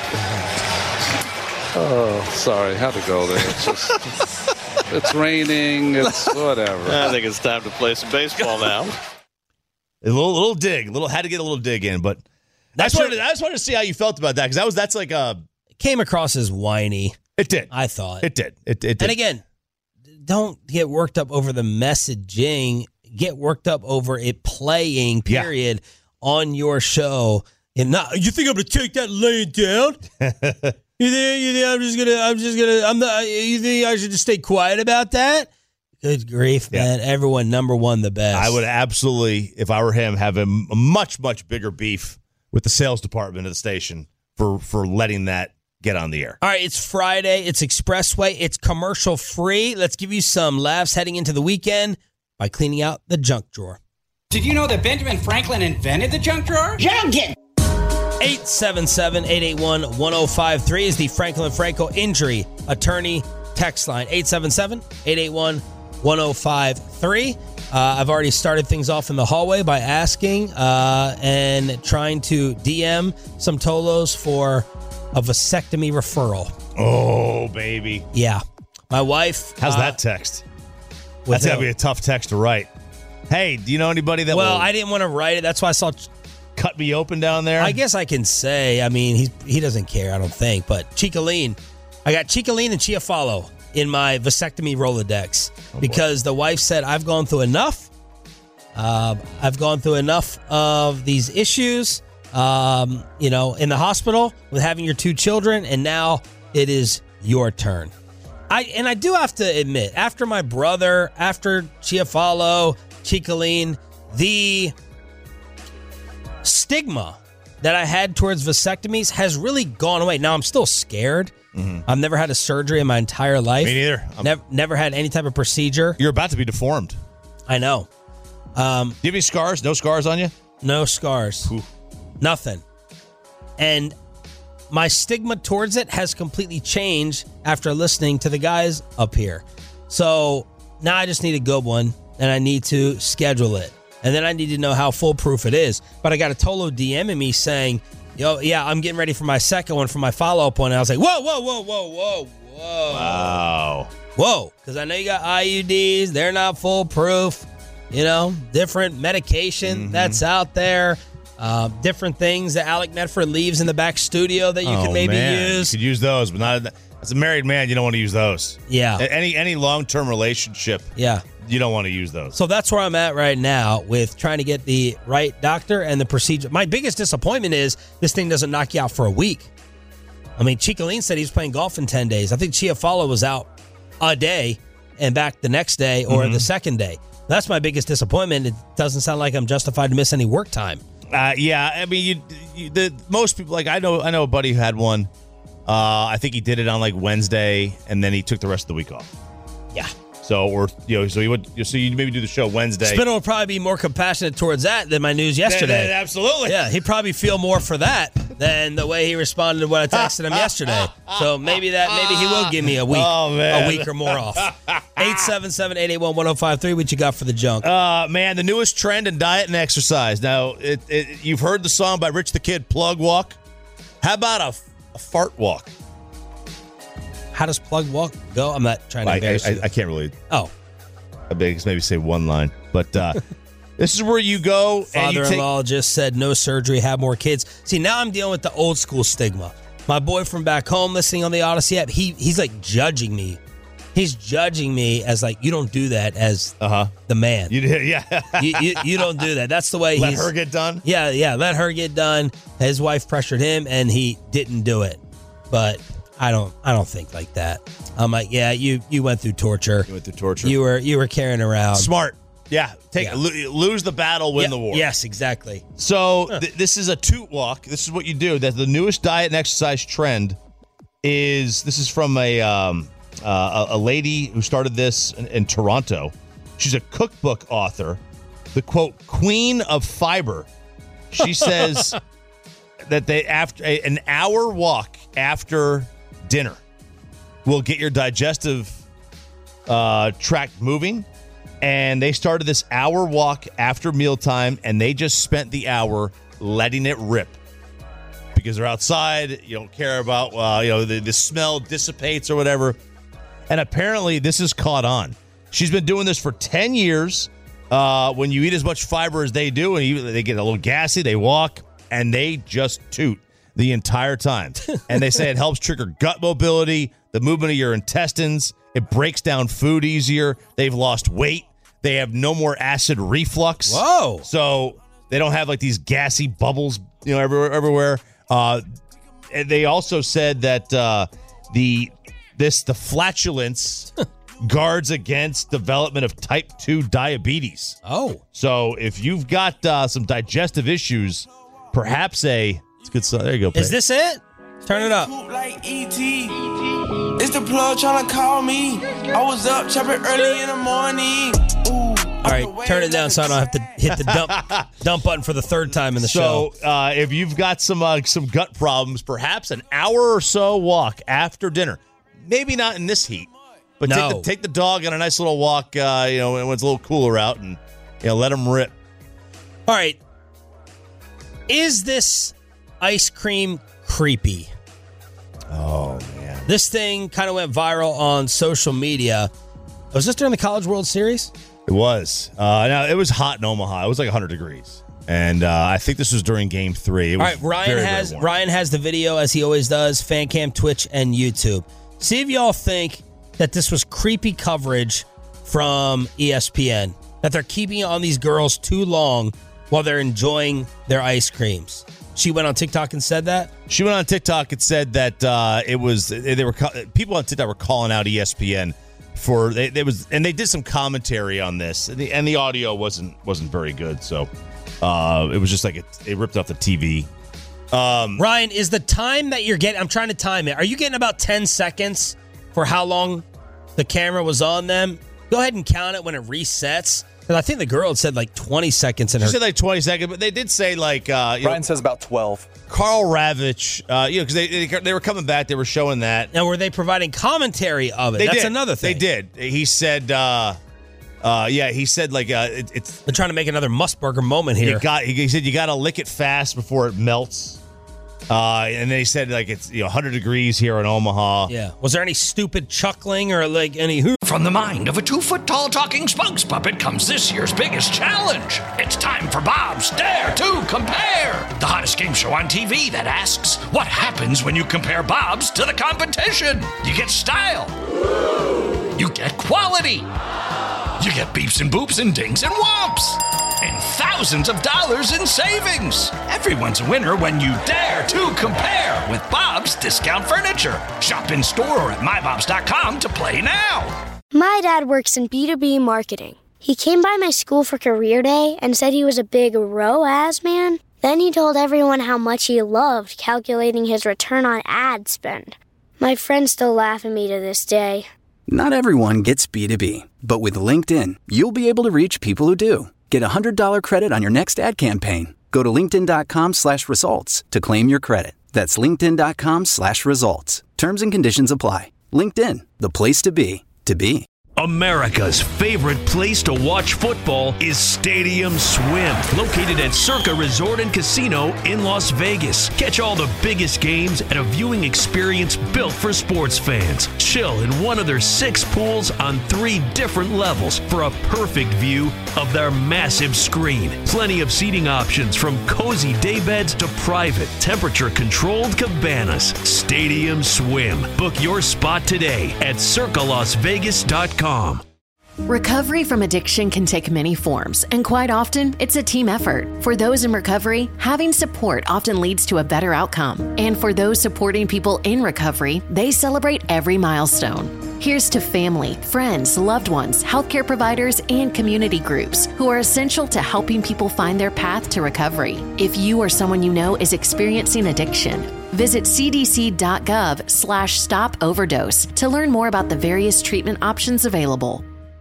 Oh, sorry, had to go there. It's just. It's raining. It's whatever. I think it's time to play some baseball now. A little, little dig, little had to get a little dig in, but I just, wanted to, I just wanted to see how you felt about that because that was that's like a it came across as whiny. It did. I thought it did. It, it did. And again, don't get worked up over the messaging. Get worked up over it playing. Period yeah. on your show. And not you think I'm gonna take that laying down? You think, you think I'm just gonna? I'm just gonna. I'm not. You think I should just stay quiet about that? Good grief, yeah. man! Everyone, number one, the best. I would absolutely, if I were him, have a, a much, much bigger beef with the sales department of the station for for letting that get on the air. All right, it's Friday. It's Expressway. It's commercial free. Let's give you some laughs heading into the weekend by cleaning out the junk drawer. Did you know that Benjamin Franklin invented the junk drawer? Junkin! eight seven seven, eight eight one, one oh five three is the Franklin Franco Injury Attorney text line. eight seven seven, eight eight one, one oh five three. Uh, I've already started things off in the hallway by asking uh, and trying to D M some Tolos for a vasectomy referral. Oh, baby. Yeah. My wife. How's uh, that text? That's got to be a tough text to write. Hey, do you know anybody that Well, will I didn't want to write it. That's why I saw... cut me open down there? I guess I can say, I mean, he he doesn't care, I don't think, but Chicaline. I got Chicaline and Chiafalo in my vasectomy Rolodex oh, because the wife said, I've gone through enough. Uh, I've gone through enough of these issues, um, you know, in the hospital with having your two children, and now it is your turn. I And I do have to admit, after my brother, after Chiafalo, Chicaline, the stigma that I had towards vasectomies has really gone away. Now, I'm still scared. Mm-hmm. I've never had a surgery in my entire life. Me neither. Never, never had any type of procedure. You're about to be deformed. I know. Um, Do you have any scars? No scars on you? No scars. Ooh. Nothing. And my stigma towards it has completely changed after listening to the guys up here. So now I just need a good one, and I need to schedule it. And then I need to know how foolproof it is. But I got a Tolo DMing me saying, yo, yeah, I'm getting ready for my second one, for my follow-up one. And I was like, whoa, whoa, whoa, whoa, whoa, whoa. Wow. Whoa. Because I know you got I U Ds. They're not foolproof. You know, different medication mm-hmm. that's out there. Uh, different things that Alec Medford leaves in the back studio that you oh, can maybe man. use. You could use those, but not as a married man, you don't want to use those. Yeah. Any any long-term relationship. Yeah. You don't want to use those. So that's where I'm at right now with trying to get the right doctor and the procedure. My biggest disappointment is this thing doesn't knock you out for a week. I mean, Chicaline said he was playing golf in ten days. I think Chiafalo was out a day and back the next day or mm-hmm. the second day. That's my biggest disappointment. It doesn't sound like I'm justified to miss any work time. Uh, yeah, I mean, you, you, the most people, like I know, I know a buddy who had one. Uh, I think he did it on like Wednesday, and then he took the rest of the week off. Yeah. So, or you know, so you would, so you maybe do the show Wednesday. Spino would probably be more compassionate towards that than my news yesterday. Yeah, absolutely. Yeah, he'd probably feel more for that than the way he responded to what I texted him yesterday. So maybe that, maybe he will give me a week, oh, a week or more off. eight seven seven, eight eight one, one oh five three. What you got for the junk? Uh, man, the newest trend in diet and exercise. Now, it, it, you've heard the song by Rich the Kid, Plug Walk. How about a, a fart walk? How does Plug Walk go? I'm not trying to embarrass I, I, you. I can't really. Oh. I beg, maybe say one line. But uh, this is where you go. Father-in-law and you take- just said no surgery, have more kids. See, now I'm dealing with the old school stigma. My boy from back home listening on the Odyssey app, he he's like judging me. He's judging me as like, you don't do that as uh-huh. the man. You did, yeah. you, you, you don't do that. That's the way let he's... Let her get done? Yeah, yeah, let her get done. His wife pressured him, and he didn't do it. But I don't I don't think like that. I'm like, yeah, you you went through torture. You went through torture. You were you were carrying around. Smart. Yeah. Take yeah. Lo- lose the battle, win yeah, the war. Yes, exactly. So th- this is a toot walk. This is what you do. That the newest diet and exercise trend is. This is from a um, uh, a, a lady who started this in, in Toronto. She's a cookbook author. The quote queen of fiber. She says that they after a, an hour walk after dinner will get your digestive uh, tract moving. And they started this hour walk after mealtime, and they just spent the hour letting it rip because they're outside. You don't care about, uh, you know, the, the smell dissipates or whatever. And apparently this is caught on. She's been doing this for ten years. Uh, when you eat as much fiber as they do, and you, they get a little gassy, they walk, and they just toot the entire time. And they say it helps trigger gut mobility, the movement of your intestines. It breaks down food easier. They've lost weight. They have no more acid reflux. Whoa. So they don't have like these gassy bubbles, you know, everywhere. everywhere. Uh, and they also said that uh, the this the flatulence guards against development of type two diabetes. Oh. So if you've got uh, some digestive issues, perhaps a it's good stuff. There you go. Is this it? Turn it up. Like E T It's the plug trying to call me. I was up chopping early in the morning. Ooh, all right, Turn it down so I don't have to hit the dump dump button for the third time in the so, show. So uh, if you've got some uh, some gut problems, perhaps an hour or so walk after dinner. Maybe not in this heat, but No. take, the, take the dog on a nice little walk, uh, you know, when it's a little cooler out, and you know, let him rip. All right. Is this ice cream creepy? Oh, man. This thing kind of went viral on social media. Was this during the College World Series? It was. Uh, now, it was hot in Omaha. It was like one hundred degrees. And uh, I think this was during game three. It was All right, Ryan very, has very warm. Ryan has the video, as he always does, fan cam, Twitch, and YouTube. See if y'all think that this was creepy coverage from E S P N, that they're keeping it on these girls too long while they're enjoying their ice creams. She went on TikTok and said that? She went on TikTok and said that uh, it was, they were, people on TikTok were calling out E S P N for, they, they was, and they did some commentary on this, and the, and the audio wasn't, wasn't very good. So uh, it was just like, it, it ripped off the T V. Um, Ryan, is the time that you're getting, I'm trying to time it. Are you getting about ten seconds for how long the camera was on them? Go ahead and count it when it resets. Because I think the girl had said like twenty seconds in her. She said like twenty seconds, but they did say like, uh, you Ryan know, says about twelve. Carl Ravitch, uh, you know, because they, they they were coming back, they were showing that. Now, were they providing commentary of it? They That's did. another thing. They did. He said, uh, uh, yeah, he said like uh, it, it's. They're trying to make another Musburger moment here. You got. He said you got to lick it fast before it melts. Uh, and they said like it's you know one hundred degrees here in Omaha. Yeah. Was there any stupid chuckling or like any who? From the mind of a two-foot-tall talking Spunks puppet comes this year's biggest challenge. It's time for Bob's Dare to Compare, the hottest game show on T V that asks, what happens when you compare Bob's to the competition? You get style. You get quality. You get beeps and boops and dings and whomps. And thousands of dollars in savings. Everyone's a winner when you dare to compare with Bob's Discount Furniture. Shop in store or at my bobs dot com to play now. My dad works in B two B marketing. He came by my school for career day and said he was a big R O A S man. Then he told everyone how much he loved calculating his return on ad spend. My friends still laugh at me to this day. Not everyone gets B two B, but with LinkedIn, you'll be able to reach people who do. Get a one hundred dollars credit on your next ad campaign. Go to linkedin.com slash results to claim your credit. That's linkedin.com slash results. Terms and conditions apply. LinkedIn, the place to be, to be. America's favorite place to watch football is Stadium Swim, located at Circa Resort and Casino in Las Vegas. Catch all the biggest games at a viewing experience built for sports fans. Chill in one of their six pools on three different levels for a perfect view of their massive screen. Plenty of seating options from cozy daybeds to private, temperature-controlled cabanas. Stadium Swim. Book your spot today at circa las vegas dot com. Recovery from addiction can take many forms, and quite often, it's a team effort. For those in recovery, having support often leads to a better outcome. And for those supporting people in recovery, they celebrate every milestone. Here's to family, friends, loved ones, healthcare providers, and community groups who are essential to helping people find their path to recovery. If you or someone you know is experiencing addiction, visit cdc.gov slash stop overdose to learn more about the various treatment options available.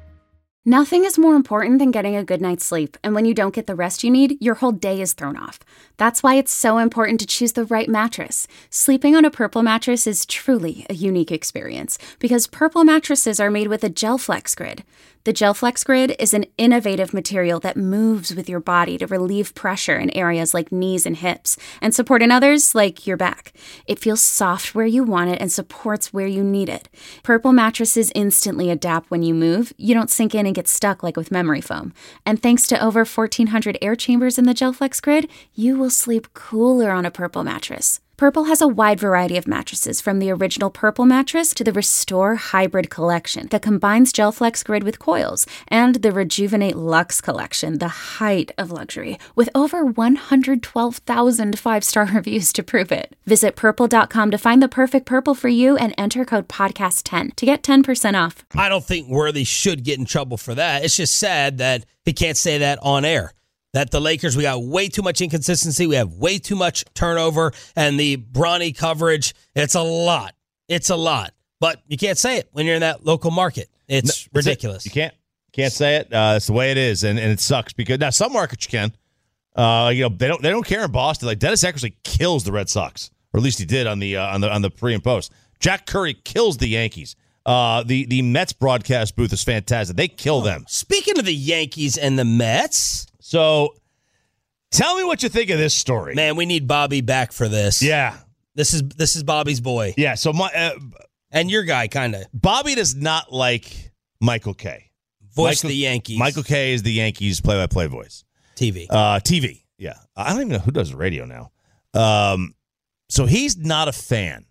Nothing is more important than getting a good night's sleep, and when you don't get the rest you need, your whole day is thrown off. That's why it's so important to choose the right mattress. Sleeping on a Purple mattress is truly a unique experience because Purple mattresses are made with a GelFlex Grid. The GelFlex Grid is an innovative material that moves with your body to relieve pressure in areas like knees and hips and support in others like your back. It feels soft where you want it and supports where you need it. Purple mattresses instantly adapt when you move. You don't sink in and get stuck like with memory foam. And thanks to over fourteen hundred air chambers in the GelFlex Grid, you will sleep cooler on a Purple mattress. Purple has a wide variety of mattresses, from the original Purple mattress to the Restore Hybrid collection that combines GelFlex Grid with coils, and the Rejuvenate Luxe collection, the height of luxury, with over one hundred twelve thousand five-star reviews to prove it. Visit purple dot com to find the perfect Purple for you and enter code podcast ten to get ten percent off. I don't think Worthy should get in trouble for that. It's just sad that he can't say that on air. That the Lakers, we got way too much inconsistency. We have way too much turnover. And the Bronny coverage, it's a lot. It's a lot. But you can't say it when you're in that local market. It's no, ridiculous. It. You can't. Can't say it. Uh, that's the way it is, and, and it sucks because now some markets you can. Uh, you know they don't they don't care in Boston. Like Dennis Eckersley kills the Red Sox, or at least he did on the uh, on the on the pre and post. Jack Curry kills the Yankees. Uh, the the Mets broadcast booth is fantastic. They kill them. Speaking of the Yankees and the Mets, so tell me what you think of this story. Man, we need Bobby back for this. Yeah, this is this is Bobby's boy. Yeah, so my uh, and your guy kind of. Bobby does not like Michael Kay. Voice Michael, the Yankees. Michael Kay is the Yankees play-by-play voice. T V. Uh, T V. Yeah, I don't even know who does radio now. Um, so he's not a fan.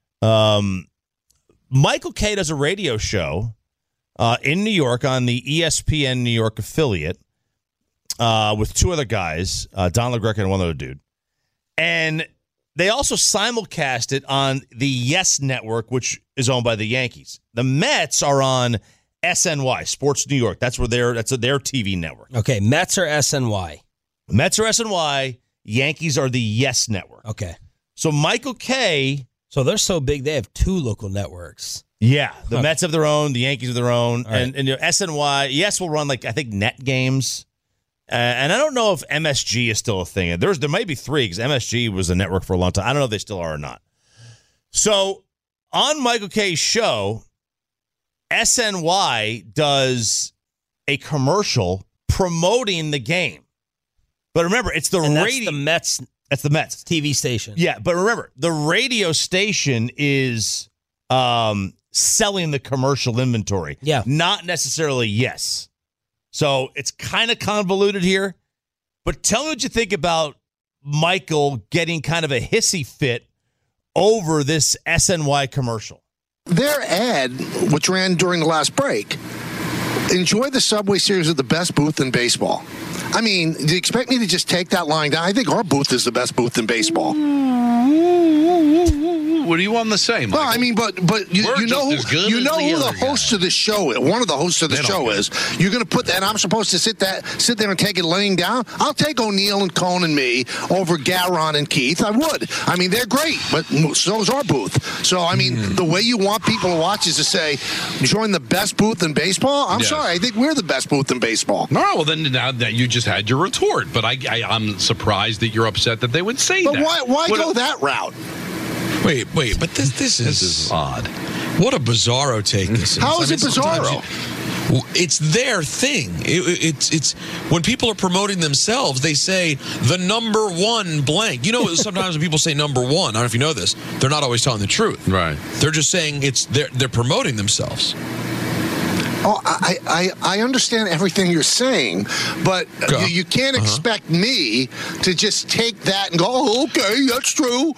Um. Michael Kay does a radio show uh, in New York on the E S P N New York affiliate uh, with two other guys, uh, Don LaGreca and one other dude. And they also simulcast it on the Yes Network, which is owned by the Yankees. The Mets are on S N Y, Sports New York. That's where they're, that's their T V network. Okay, Mets are S N Y. Mets are S N Y. Yankees are the Yes Network. Okay. So Michael Kay... So they're so big, they have two local networks. Yeah, the huh. Mets have their own, the Yankees have their own, right. and, and you know, S N Y, yes, will run like I think net games, uh, and I don't know if M S G is still a thing. There's there might be three because M S G was a network for a long time. I don't know if they still are or not. So on Michael Kay's show, S N Y does a commercial promoting the game, but remember, it's the and that's radio. The Mets. That's the Mets T V station. Yeah, but remember, the radio station is um, selling the commercial inventory. Yeah. Not necessarily yes. So it's kind of convoluted here. But tell me what you think about Michael getting kind of a hissy fit over this S N Y commercial. Their ad, which ran during the last break, enjoy the Subway Series at the best booth in baseball. I mean, do you expect me to just take that line down? I think our booth is the best booth in baseball. What do you want to say, Michael? No, I mean, but but you, you know who, you know who the host of the show is. One of the hosts of the show is. You're going to put that, and I'm supposed to sit that sit there and take it laying down? I'll take O'Neill and Cone and me over Garon and Keith. I would. I mean, they're great, but so is our booth. So, I mean, mm. the way you want people to watch is to say, join the best booth in baseball? I'm yes. sorry. I think we're the best booth in baseball. No, well, then now that you just had your retort, but I, I, I'm surprised that you're upset that they would say but that. But why, why what go a, that route? Wait, wait, but this this is, this is odd. What a bizarro take this is. How is I mean, it bizarro? You, it's their thing. It, it's it's when people are promoting themselves, they say the number one blank. You know, sometimes when people say number one, I don't know if you know this, they're not always telling the truth. Right. They're just saying it's they're they're promoting themselves. Oh, I, I, I understand everything you're saying, but you, you can't uh-huh. expect me to just take that and go, oh, okay, that's true.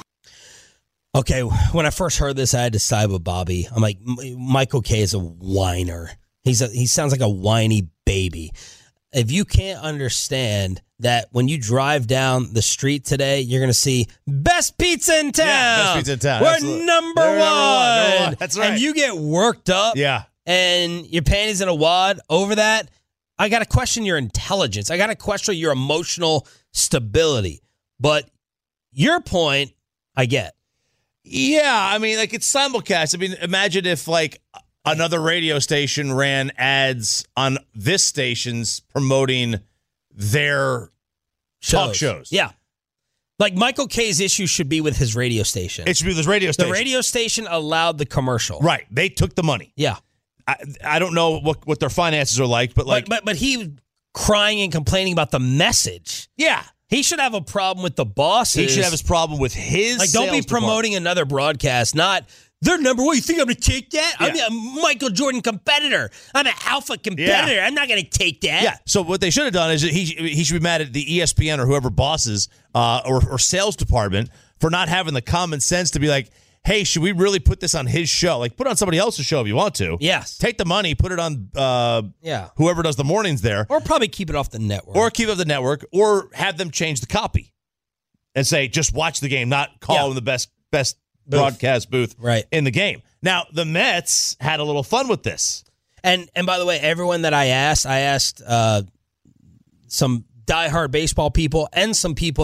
Okay, when I first heard this, I had to side with Bobby. I'm like, Michael Kay is a whiner. He's a, he sounds like a whiny baby. If you can't understand that when you drive down the street today, you're going to see best pizza in town. Yeah, best pizza in town. We're Absolutely. number They're one. number one. Number one. That's right. And you get worked up. Yeah. And your panties in a wad over that. I got to question your intelligence. I got to question your emotional stability. But your point, I get. Yeah, I mean, like it's simulcast. I mean, imagine if like another radio station ran ads on this station's promoting their shows. talk shows. Yeah. Like Michael Kay's issue should be with his radio station. It should be with his radio station. The radio station allowed the commercial. Right. They took the money. Yeah. I, I don't know what, what their finances are like, but like. But, but, but he was crying and complaining about the message. Yeah. He should have a problem with the bosses. He should have his problem with his Like, don't be promoting department. another broadcast, not their number one. You think I'm going to take that? Yeah. I'm a Michael Jordan competitor. I'm an alpha competitor. Yeah. I'm not going to take that. Yeah. So what they should have done is he he should be mad at the E S P N or whoever bosses uh, or, or sales department for not having the common sense to be like, hey, should we really put this on his show? Like, put it on somebody else's show if you want to. Yes. Take the money, put it on uh, yeah. whoever does the mornings there. Or probably keep it off the network. Or keep it off the network. Or have them change the copy and say, just watch the game, not call Yeah. him the best best Booth. broadcast booth right. in the game. Now, the Mets had a little fun with this. And and by the way, everyone that I asked, I asked uh, some diehard baseball people and some people that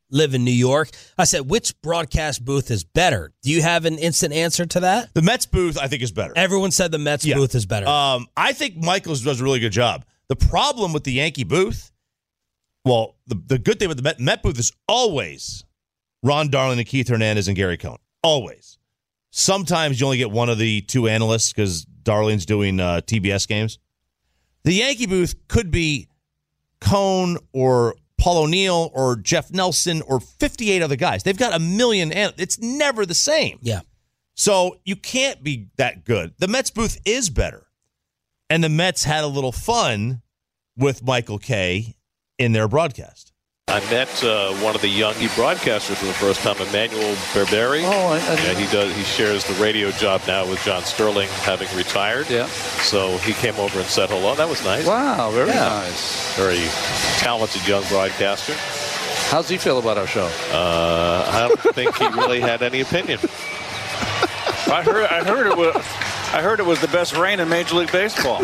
live in New York. I said, which broadcast booth is better? Do you have an instant answer to that? The Mets booth, I think, is better. Everyone said the Mets Yeah. booth is better. Um, I think Michaels does a really good job. The problem with the Yankee booth, well, the, the good thing with the Met, Met booth is always Ron Darling and Keith Hernandez and Gary Cohn. Always. Sometimes you only get one of the two analysts because Darling's doing uh, T B S games. The Yankee booth could be Cohn or Paul O'Neill or Jeff Nelson or fifty-eight other guys. They've got a million. An- it's never the same. Yeah. So you can't be that good. The Mets booth is better. And the Mets had a little fun with Michael Kay in their broadcast. I met uh, one of the Young E broadcasters for the first time, Emmanuel Berberi. Oh, I, I, yeah, he does. He shares the radio job now with John Sterling, having retired. Yeah. So he came over and said hello. That was nice. Wow, very Yeah. nice. Very talented young broadcaster. How's he feel about our show? Uh, I don't think he really had any opinion. I heard. I heard it was. I heard it was the best rain in Major League Baseball.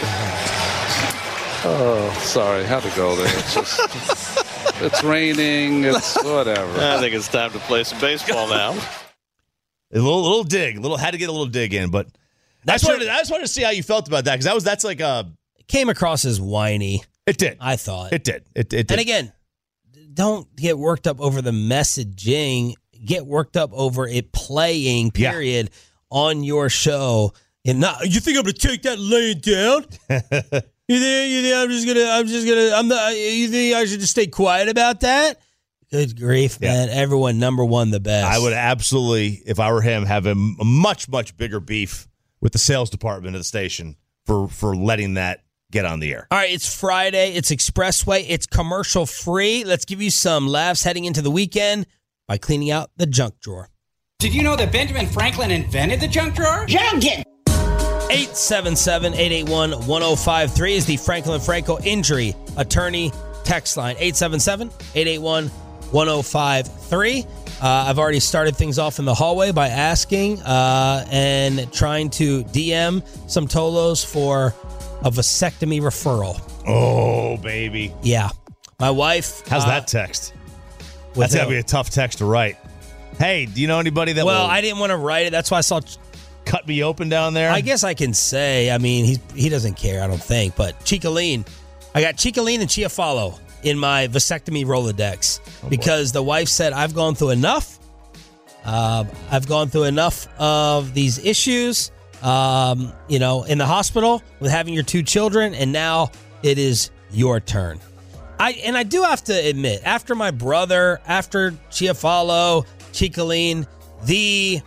Oh, sorry, had to go there. It's just. It's raining. It's whatever. I think it's time to play some baseball now. A little, little dig, a little had to get a little dig in, but I just, wanted to, I just wanted to see how you felt about that because that was that's like a It came across as whiny. It did. I thought it did. It, it did. And again, don't get worked up over the messaging. Get worked up over it playing. Period on your show. And not you think I'm gonna take that laying down? You think, you think I'm just gonna? I'm just gonna. I'm not. You think I should just stay quiet about that? Good grief, man! Everyone, number one, the best. I would absolutely, if I were him, have a, a much, much bigger beef with the sales department of the station for for letting that get on the air. All right, it's Friday. It's Expressway. It's commercial free. Let's give you some laughs heading into the weekend by cleaning out the junk drawer. Did you know that Benjamin Franklin invented the junk drawer? Junkin! eight seven seven, eight eight one, one oh five three is the Franklin Franco Injury Attorney text line. eight seven seven, eight eight one, one oh five three. Uh, I've already started things off in the hallway by asking uh, and trying to D M some Tolos for a vasectomy referral. Oh, baby. Yeah. My wife. How's uh, that text? That's got to be a tough text to write. Hey, do you know anybody that Well, will I didn't want to write it. That's why I saw... cut me open down there? I guess I can say, I mean, he's, he doesn't care, I don't think, but Chicaline. I got Chicaline and Chiafalo in my vasectomy Rolodex oh, because boy. the wife said, I've gone through enough. Uh, I've gone through enough of these issues, um, you know, in the hospital with having your two children, and now it is your turn. I And I do have to admit, after my brother, after Chiafalo, Chicaline, the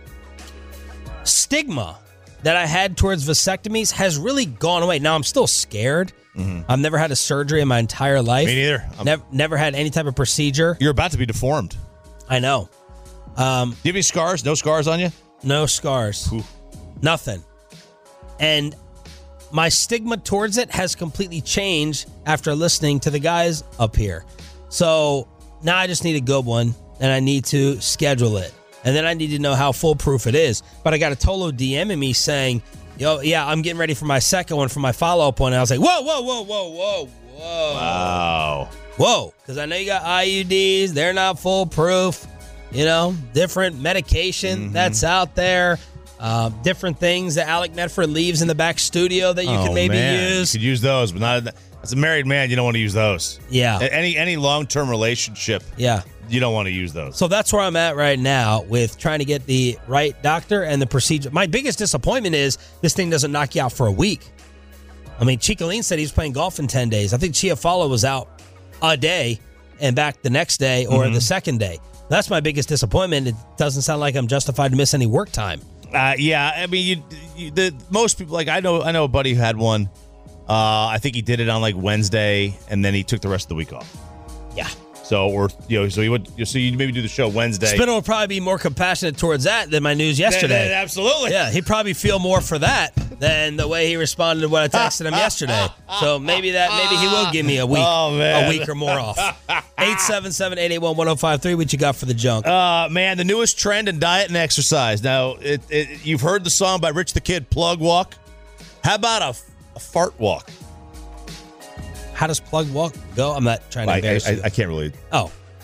stigma that I had towards vasectomies has really gone away. Now, I'm still scared. Mm-hmm. I've never had a surgery in my entire life. Me neither. Never, never had any type of procedure. You're about to be deformed. I know. Um, Do you have any scars? No scars on you? No scars. Ooh. Nothing. And my stigma towards it has completely changed after listening to the guys up here. So now I just need a good one, and I need to schedule it. And then I need to know how foolproof it is. But I got a Tolo DMing me saying, yo, yeah, I'm getting ready for my second one, for my follow-up one. And I was like, whoa, whoa, whoa, whoa, whoa, whoa. Wow. Whoa. Because I know you got I U Ds. They're not foolproof. You know, different medication mm-hmm. that's out there. Uh, different things that Alec Medford leaves in the back studio that you oh, can maybe man. use. You could use those, but not as a married man, you don't want to use those. Yeah. Any any long-term relationship. Yeah. You don't want to use those. So that's where I'm at right now with trying to get the right doctor and the procedure. My biggest disappointment is this thing doesn't knock you out for a week. I mean, Chicaline said he was playing golf in ten days. I think Chiafalo was out a day and back the next day or mm-hmm. the second day. That's my biggest disappointment. It doesn't sound like I'm justified to miss any work time. Uh, yeah, I mean, you, you, the most people, like I know, I know a buddy who had one. Uh, I think he did it on like Wednesday, and then he took the rest of the week off. Yeah. So, or you know, so you would, so you maybe do the show Wednesday. Spino would probably be more compassionate towards that than my news yesterday. Yeah, absolutely. Yeah, he'd probably feel more for that than the way he responded to what I texted him yesterday. So maybe that, maybe he will give me a week, oh, man. a week or more off. eight seven seven, eight eight one, one oh five three. What you got for the junk? Uh, man, the newest trend in diet and exercise. Now, it, it, you've heard the song by Rich the Kid, Plug Walk. How about a, a fart walk? How does Plug Walk go? I'm not trying to I, embarrass I, you. I can't really. Oh.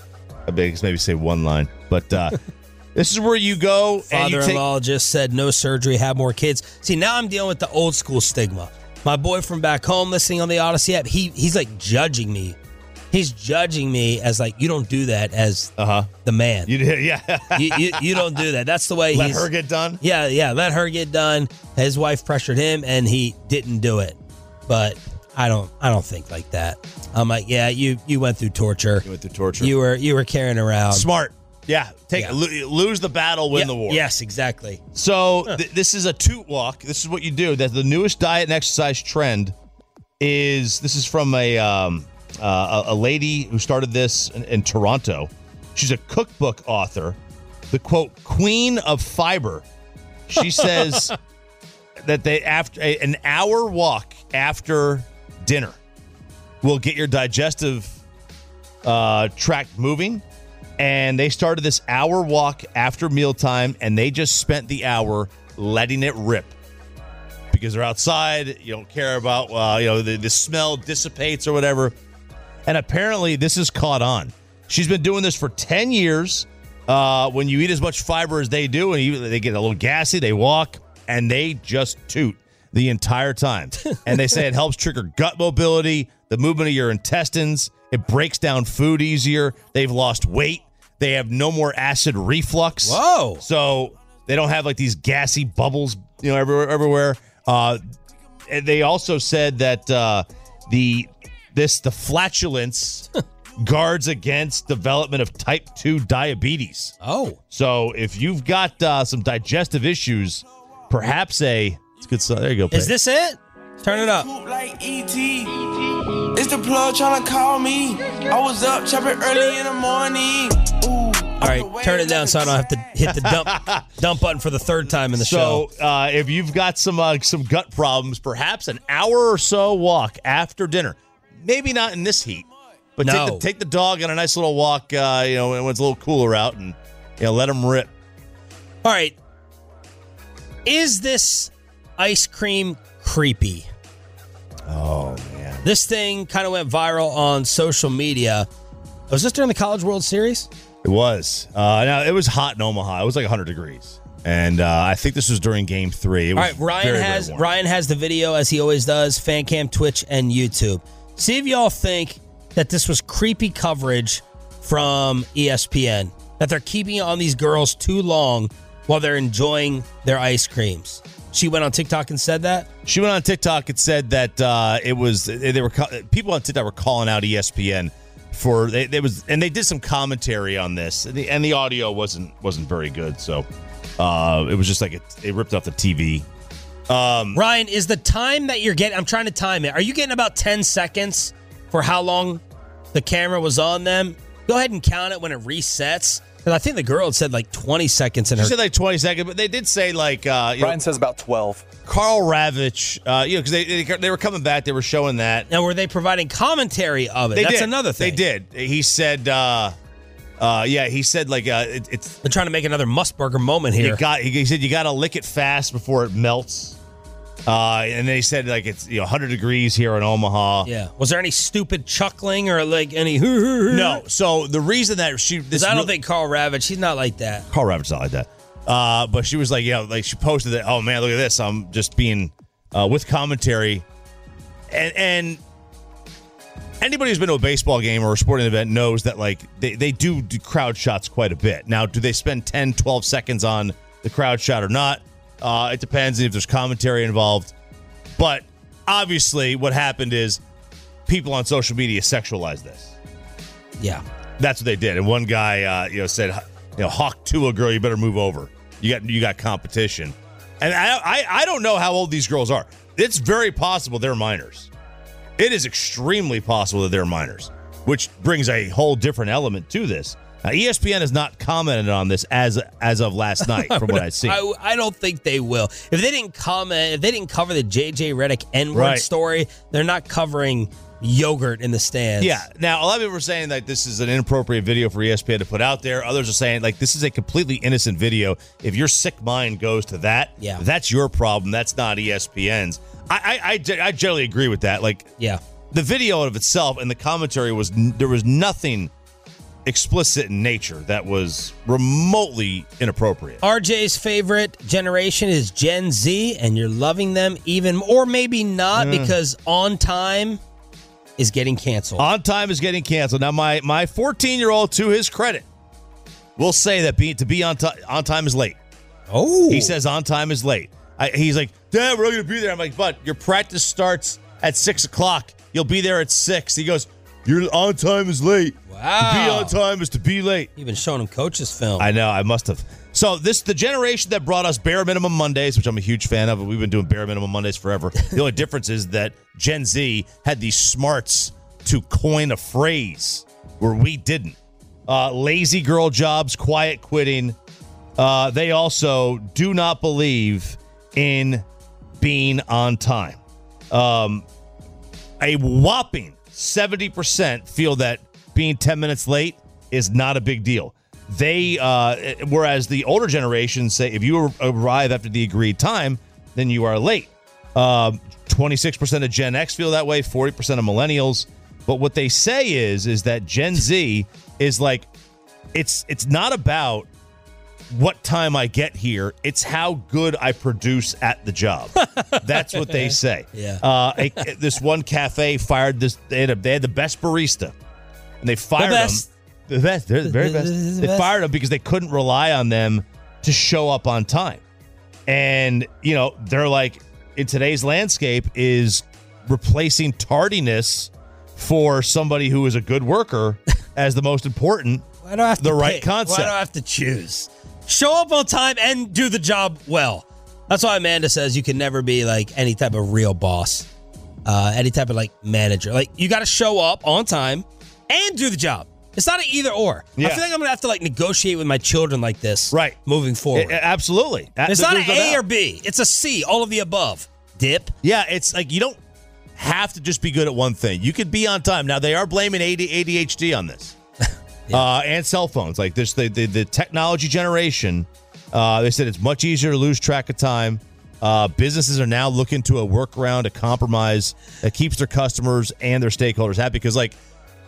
I guess maybe say one line. But uh, this is where you go. and you Father-in-law take- just said no surgery, have more kids. See, now I'm dealing with the old school stigma. My boy from back home listening on the Odyssey app, he he's like judging me. He's judging me as like, you don't do that as uh-huh. the man. You did, yeah. you, you, you don't do that. That's the way Let he's... her get done? Yeah, yeah, let her get done. His wife pressured him, and he didn't do it. But I don't I don't think like that. I'm like, yeah, you you went through torture. You went through torture. You were you were carrying around. Smart. Yeah. Take Yeah. lo- lose the battle, win Yeah, the war. Yes, exactly. So th- this is a toot walk. This is what you do. That the newest diet and exercise trend is. This is from a um, uh, a, a lady who started this in, in Toronto. She's a cookbook author. The quote queen of fiber. She says that they after a, an hour walk after dinner will get your digestive uh, tract moving. And they started this hour walk after mealtime, and they just spent the hour letting it rip because they're outside. You don't care about, uh, you know, the, the smell dissipates or whatever. And apparently this is caught on. She's been doing this for ten years. Uh, when you eat as much fiber as they do, and you, they get a little gassy, they walk, and they just toot the entire time. And they say it helps trigger gut mobility, the movement of your intestines. It breaks down food easier. They've lost weight. They have no more acid reflux. Whoa. So they don't have like these gassy bubbles, you know, everywhere. everywhere. Uh, and they also said that uh, the this the flatulence guards against development of type two diabetes. Oh. So if you've got uh, some digestive issues, perhaps a it's good. So there you go. Is this it? Turn it up. Like E T It's the plug trying to call me. I was up chopping early in the morning. Ooh. All right, turn it down so I don't have to hit the dump dump button for the third time in the so, show. So uh, if you've got some uh, some gut problems, perhaps an hour or so walk after dinner. Maybe not in this heat, but No. take, the, take the dog on a nice little walk, uh, you know, when it's a little cooler out, and you know, let them rip. All right. Is this ice cream creepy? Oh, man. This thing kind of went viral on social media. Was this during the College World Series? It was. Uh, now, it was hot in Omaha. It was like one hundred degrees. And uh, I think this was during game three. It All was right, Ryan very, has very warm. Ryan has the video, as he always does, FanCam, Twitch, and YouTube. See if y'all think that this was creepy coverage from E S P N, that they're keeping on these girls too long while they're enjoying their ice creams. She went on TikTok and said that? She went on TikTok and said that uh, it was they were people on TikTok were calling out E S P N for they, they was and they did some commentary on this, and the, and the audio wasn't wasn't very good, so uh, it was just like it, it ripped off the T V. Um, Ryan, is the time that you're getting? I'm trying to time it. Are you getting about ten seconds for how long the camera was on them? Go ahead and count it when it resets. And I think the girl had said like twenty seconds in She her. said like twenty seconds, but they did say like uh, you Ryan know, says about twelve. Carl Ravitch, uh, you know, because they, they they were coming back, they were showing that. Now, were they providing commentary of it? They That's did. another thing. They did. He said, uh, uh, yeah, he said like uh, it, it's. They're trying to make another Musburger moment here. You got. He said you got to lick it fast before it melts. Uh, and they said like it's you know one hundred degrees here in Omaha. Yeah. Was there any stupid chuckling or like any? No. So the reason that she, this I don't real- think Carl Ravitch. He's not like that. Carl Ravitch's not like that. Uh, but she was like, you know, like she posted that. Oh man, look at this. I'm just being uh, with commentary, and and anybody who's been to a baseball game or a sporting event knows that like they they do, do crowd shots quite a bit. Now, do they spend ten, twelve seconds on the crowd shot or not? Uh, it depends if there's commentary involved. But obviously, what happened is people on social media sexualized this. Yeah, that's what they did. And one guy, uh, you know, said, you know, Hawk to a girl, you better move over. You got you got competition. And I, I I don't know how old these girls are. It's very possible they're minors. It is extremely possible that they're minors, which brings a whole different element to this. Now, E S P N has not commented on this as as of last night, from what I see. I, I don't think they will. If they didn't comment, if they didn't cover the J J Redick N-word Right. story, they're not covering yogurt in the stands. Yeah. Now, a lot of people are saying that this is an inappropriate video for E S P N to put out there. Others are saying, like, this is a completely innocent video. If your sick mind goes to that, Yeah. that's your problem. That's not E S P N's. I, I, I, I generally agree with that. Like, yeah, the video of itself and the commentary was, there was nothing explicit in nature that was remotely inappropriate. R J's favorite generation is Gen Z, and you're loving them even more, or maybe not, Mm. because On Time is getting canceled. On Time is getting canceled. Now, my my fourteen-year-old, to his credit, will say that be, to be on, ti- on time is late. Oh. He says on time is late. I, he's like, Dad, we're going to be there. I'm like, but your practice starts at six o'clock. You'll be there at six. He goes, your on time is late. Wow. To be on time is to be late. You've been showing him coach's film. I know. I must have. So this the generation that brought us Bare Minimum Mondays, which I'm a huge fan of. We've been doing Bare Minimum Mondays forever. The only difference is that Gen Z had the smarts to coin a phrase where we didn't. Uh, lazy girl jobs, quiet quitting. Uh, they also do not believe in being on time. Um, a whopping seventy percent feel that being ten minutes late is not a big deal. They, uh, whereas the older generations say if you arrive after the agreed time, then you are late. Um, twenty-six percent of Gen X feel that way, forty percent of millennials. But what they say is, is that Gen Z is like, it's it's not about what time I get here. It's how good I produce at the job. That's what they say. Yeah. Uh, a, this one cafe fired this. They had, a, they had the best barista, and they fired The him. best. The best. They're the very The- best. the- the They best. fired him because they couldn't rely on them to show up on time. And, you know, they're like, in today's landscape, is replacing tardiness for somebody who is a good worker as the most important, Why do I have the to right pick? concept. Why do I have to choose? Show up on time and do the job well. That's why Amanda says you can never be like any type of real boss, uh, any type of like manager. Like you got to show up on time and do the job. It's not an either or. Yeah. I feel like I'm gonna have to like negotiate with my children like this, right? Moving forward, A- absolutely. It's There- not an there's no A doubt. or B. It's a C. All of the above. Dip. Yeah, it's like you don't have to just be good at one thing. You could be on time. Now, they are blaming A D H D on this. yeah. uh, and cell phones. Like this, the, the, the technology generation, uh, they said it's much easier to lose track of time. Uh, businesses are now looking to a workaround, a compromise that keeps their customers and their stakeholders happy. Because, like,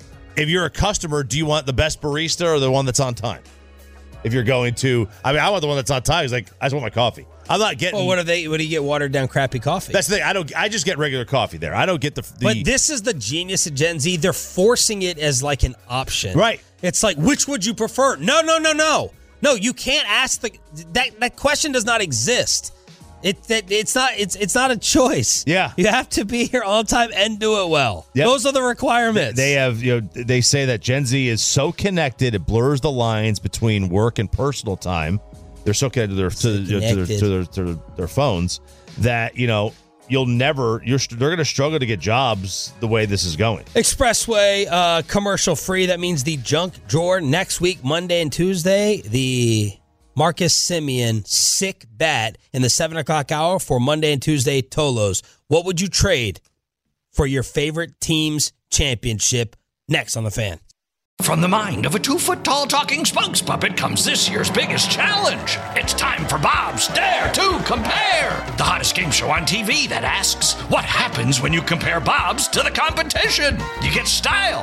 if you're a customer, do you want the best barista or the one that's on time? If you're going to, I mean, I want the one that's on time. He's like, I just want my coffee. I'm not getting. Well, what are they? What do you get? Watered down, crappy coffee. That's the thing. I don't. I just get regular coffee there. I don't get the. the But this is the genius of Gen Z. They're forcing it as like an option. Right. It's like, which would you prefer? No, no, no, no. No, you can't ask the that that question does not exist. It that it's not it's it's not a choice. Yeah. You have to be here on time and do it well. Yep. Those are the requirements. They have, you know, they say that Gen Z is so connected it blurs the lines between work and personal time. They're so connected to their to, you know, to, their, to, their, to their their phones that, you know, you'll never you're they're going to struggle to get jobs the way this is going. Expressway uh, commercial free. That means the junk drawer next week, Monday and Tuesday. The Marcus Semien sick bat in the seven o'clock hour for Monday and Tuesday Tolos. What would you trade for your favorite team's championship? Next on The Fan. From the mind of a two-foot-tall talking spokes puppet comes this year's biggest challenge. It's time for Bob's Dare to Compare, the hottest game show on T V that asks, what happens when you compare Bob's to the competition? You get style.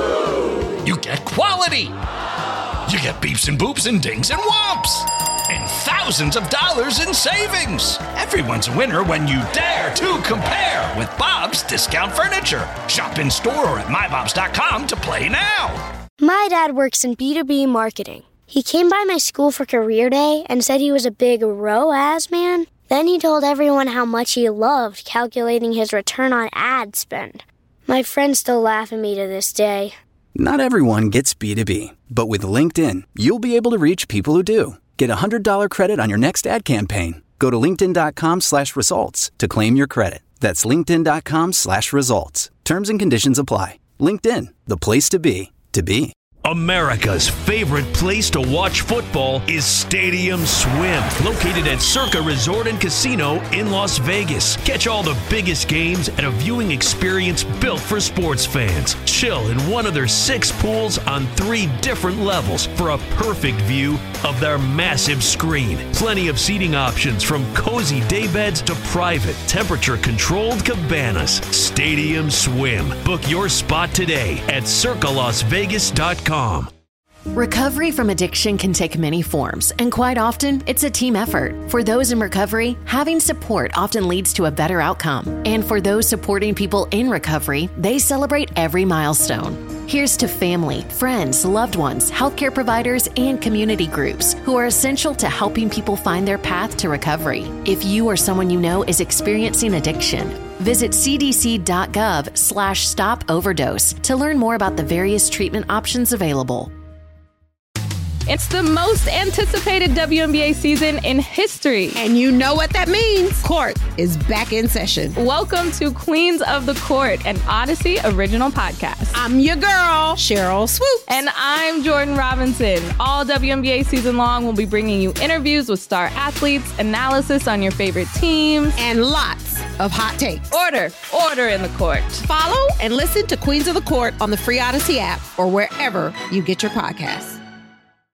You get quality. You get beeps and boops and dings and whomps. And thousands of dollars in savings. Everyone's a winner when you dare to compare with Bob's Discount Furniture. Shop in store or at my bobs dot com to play now. My dad works in B two B marketing. He came by my school for career day and said he was a big R O A S man. Then he told everyone how much he loved calculating his return on ad spend. My friends still laugh at me to this day. Not everyone gets B two B, but with LinkedIn, you'll be able to reach people who do. Get a one hundred dollars credit on your next ad campaign. Go to linkedin.com slash results to claim your credit. That's linkedin.com slash results. Terms and conditions apply. LinkedIn, the place to be, to be. America's favorite place to watch football is Stadium Swim, located at Circa Resort and Casino in Las Vegas. Catch all the biggest games at a viewing experience built for sports fans. Chill in one of their six pools on three different levels for a perfect view of their massive screen. Plenty of seating options from cozy daybeds to private, temperature-controlled cabanas. Stadium Swim. Book your spot today at circa las vegas dot com. Recovery from addiction can take many forms, and quite often, it's a team effort. For those in recovery, having support often leads to a better outcome. And for those supporting people in recovery, they celebrate every milestone. Here's to family, friends, loved ones, healthcare providers, and community groups who are essential to helping people find their path to recovery. If you or someone you know is experiencing addiction, visit cdc.gov slash stop overdose to learn more about the various treatment options available. It's the most anticipated W N B A season in history. And you know what that means. Court is back in session. Welcome to Queens of the Court, an Odyssey original podcast. I'm your girl, Cheryl Swoop. And I'm Jordan Robinson. All W N B A season long, we'll be bringing you interviews with star athletes, analysis on your favorite teams, and lots of hot takes. Order, order in the court. Follow and listen to Queens of the Court on the free Odyssey app or wherever you get your podcasts.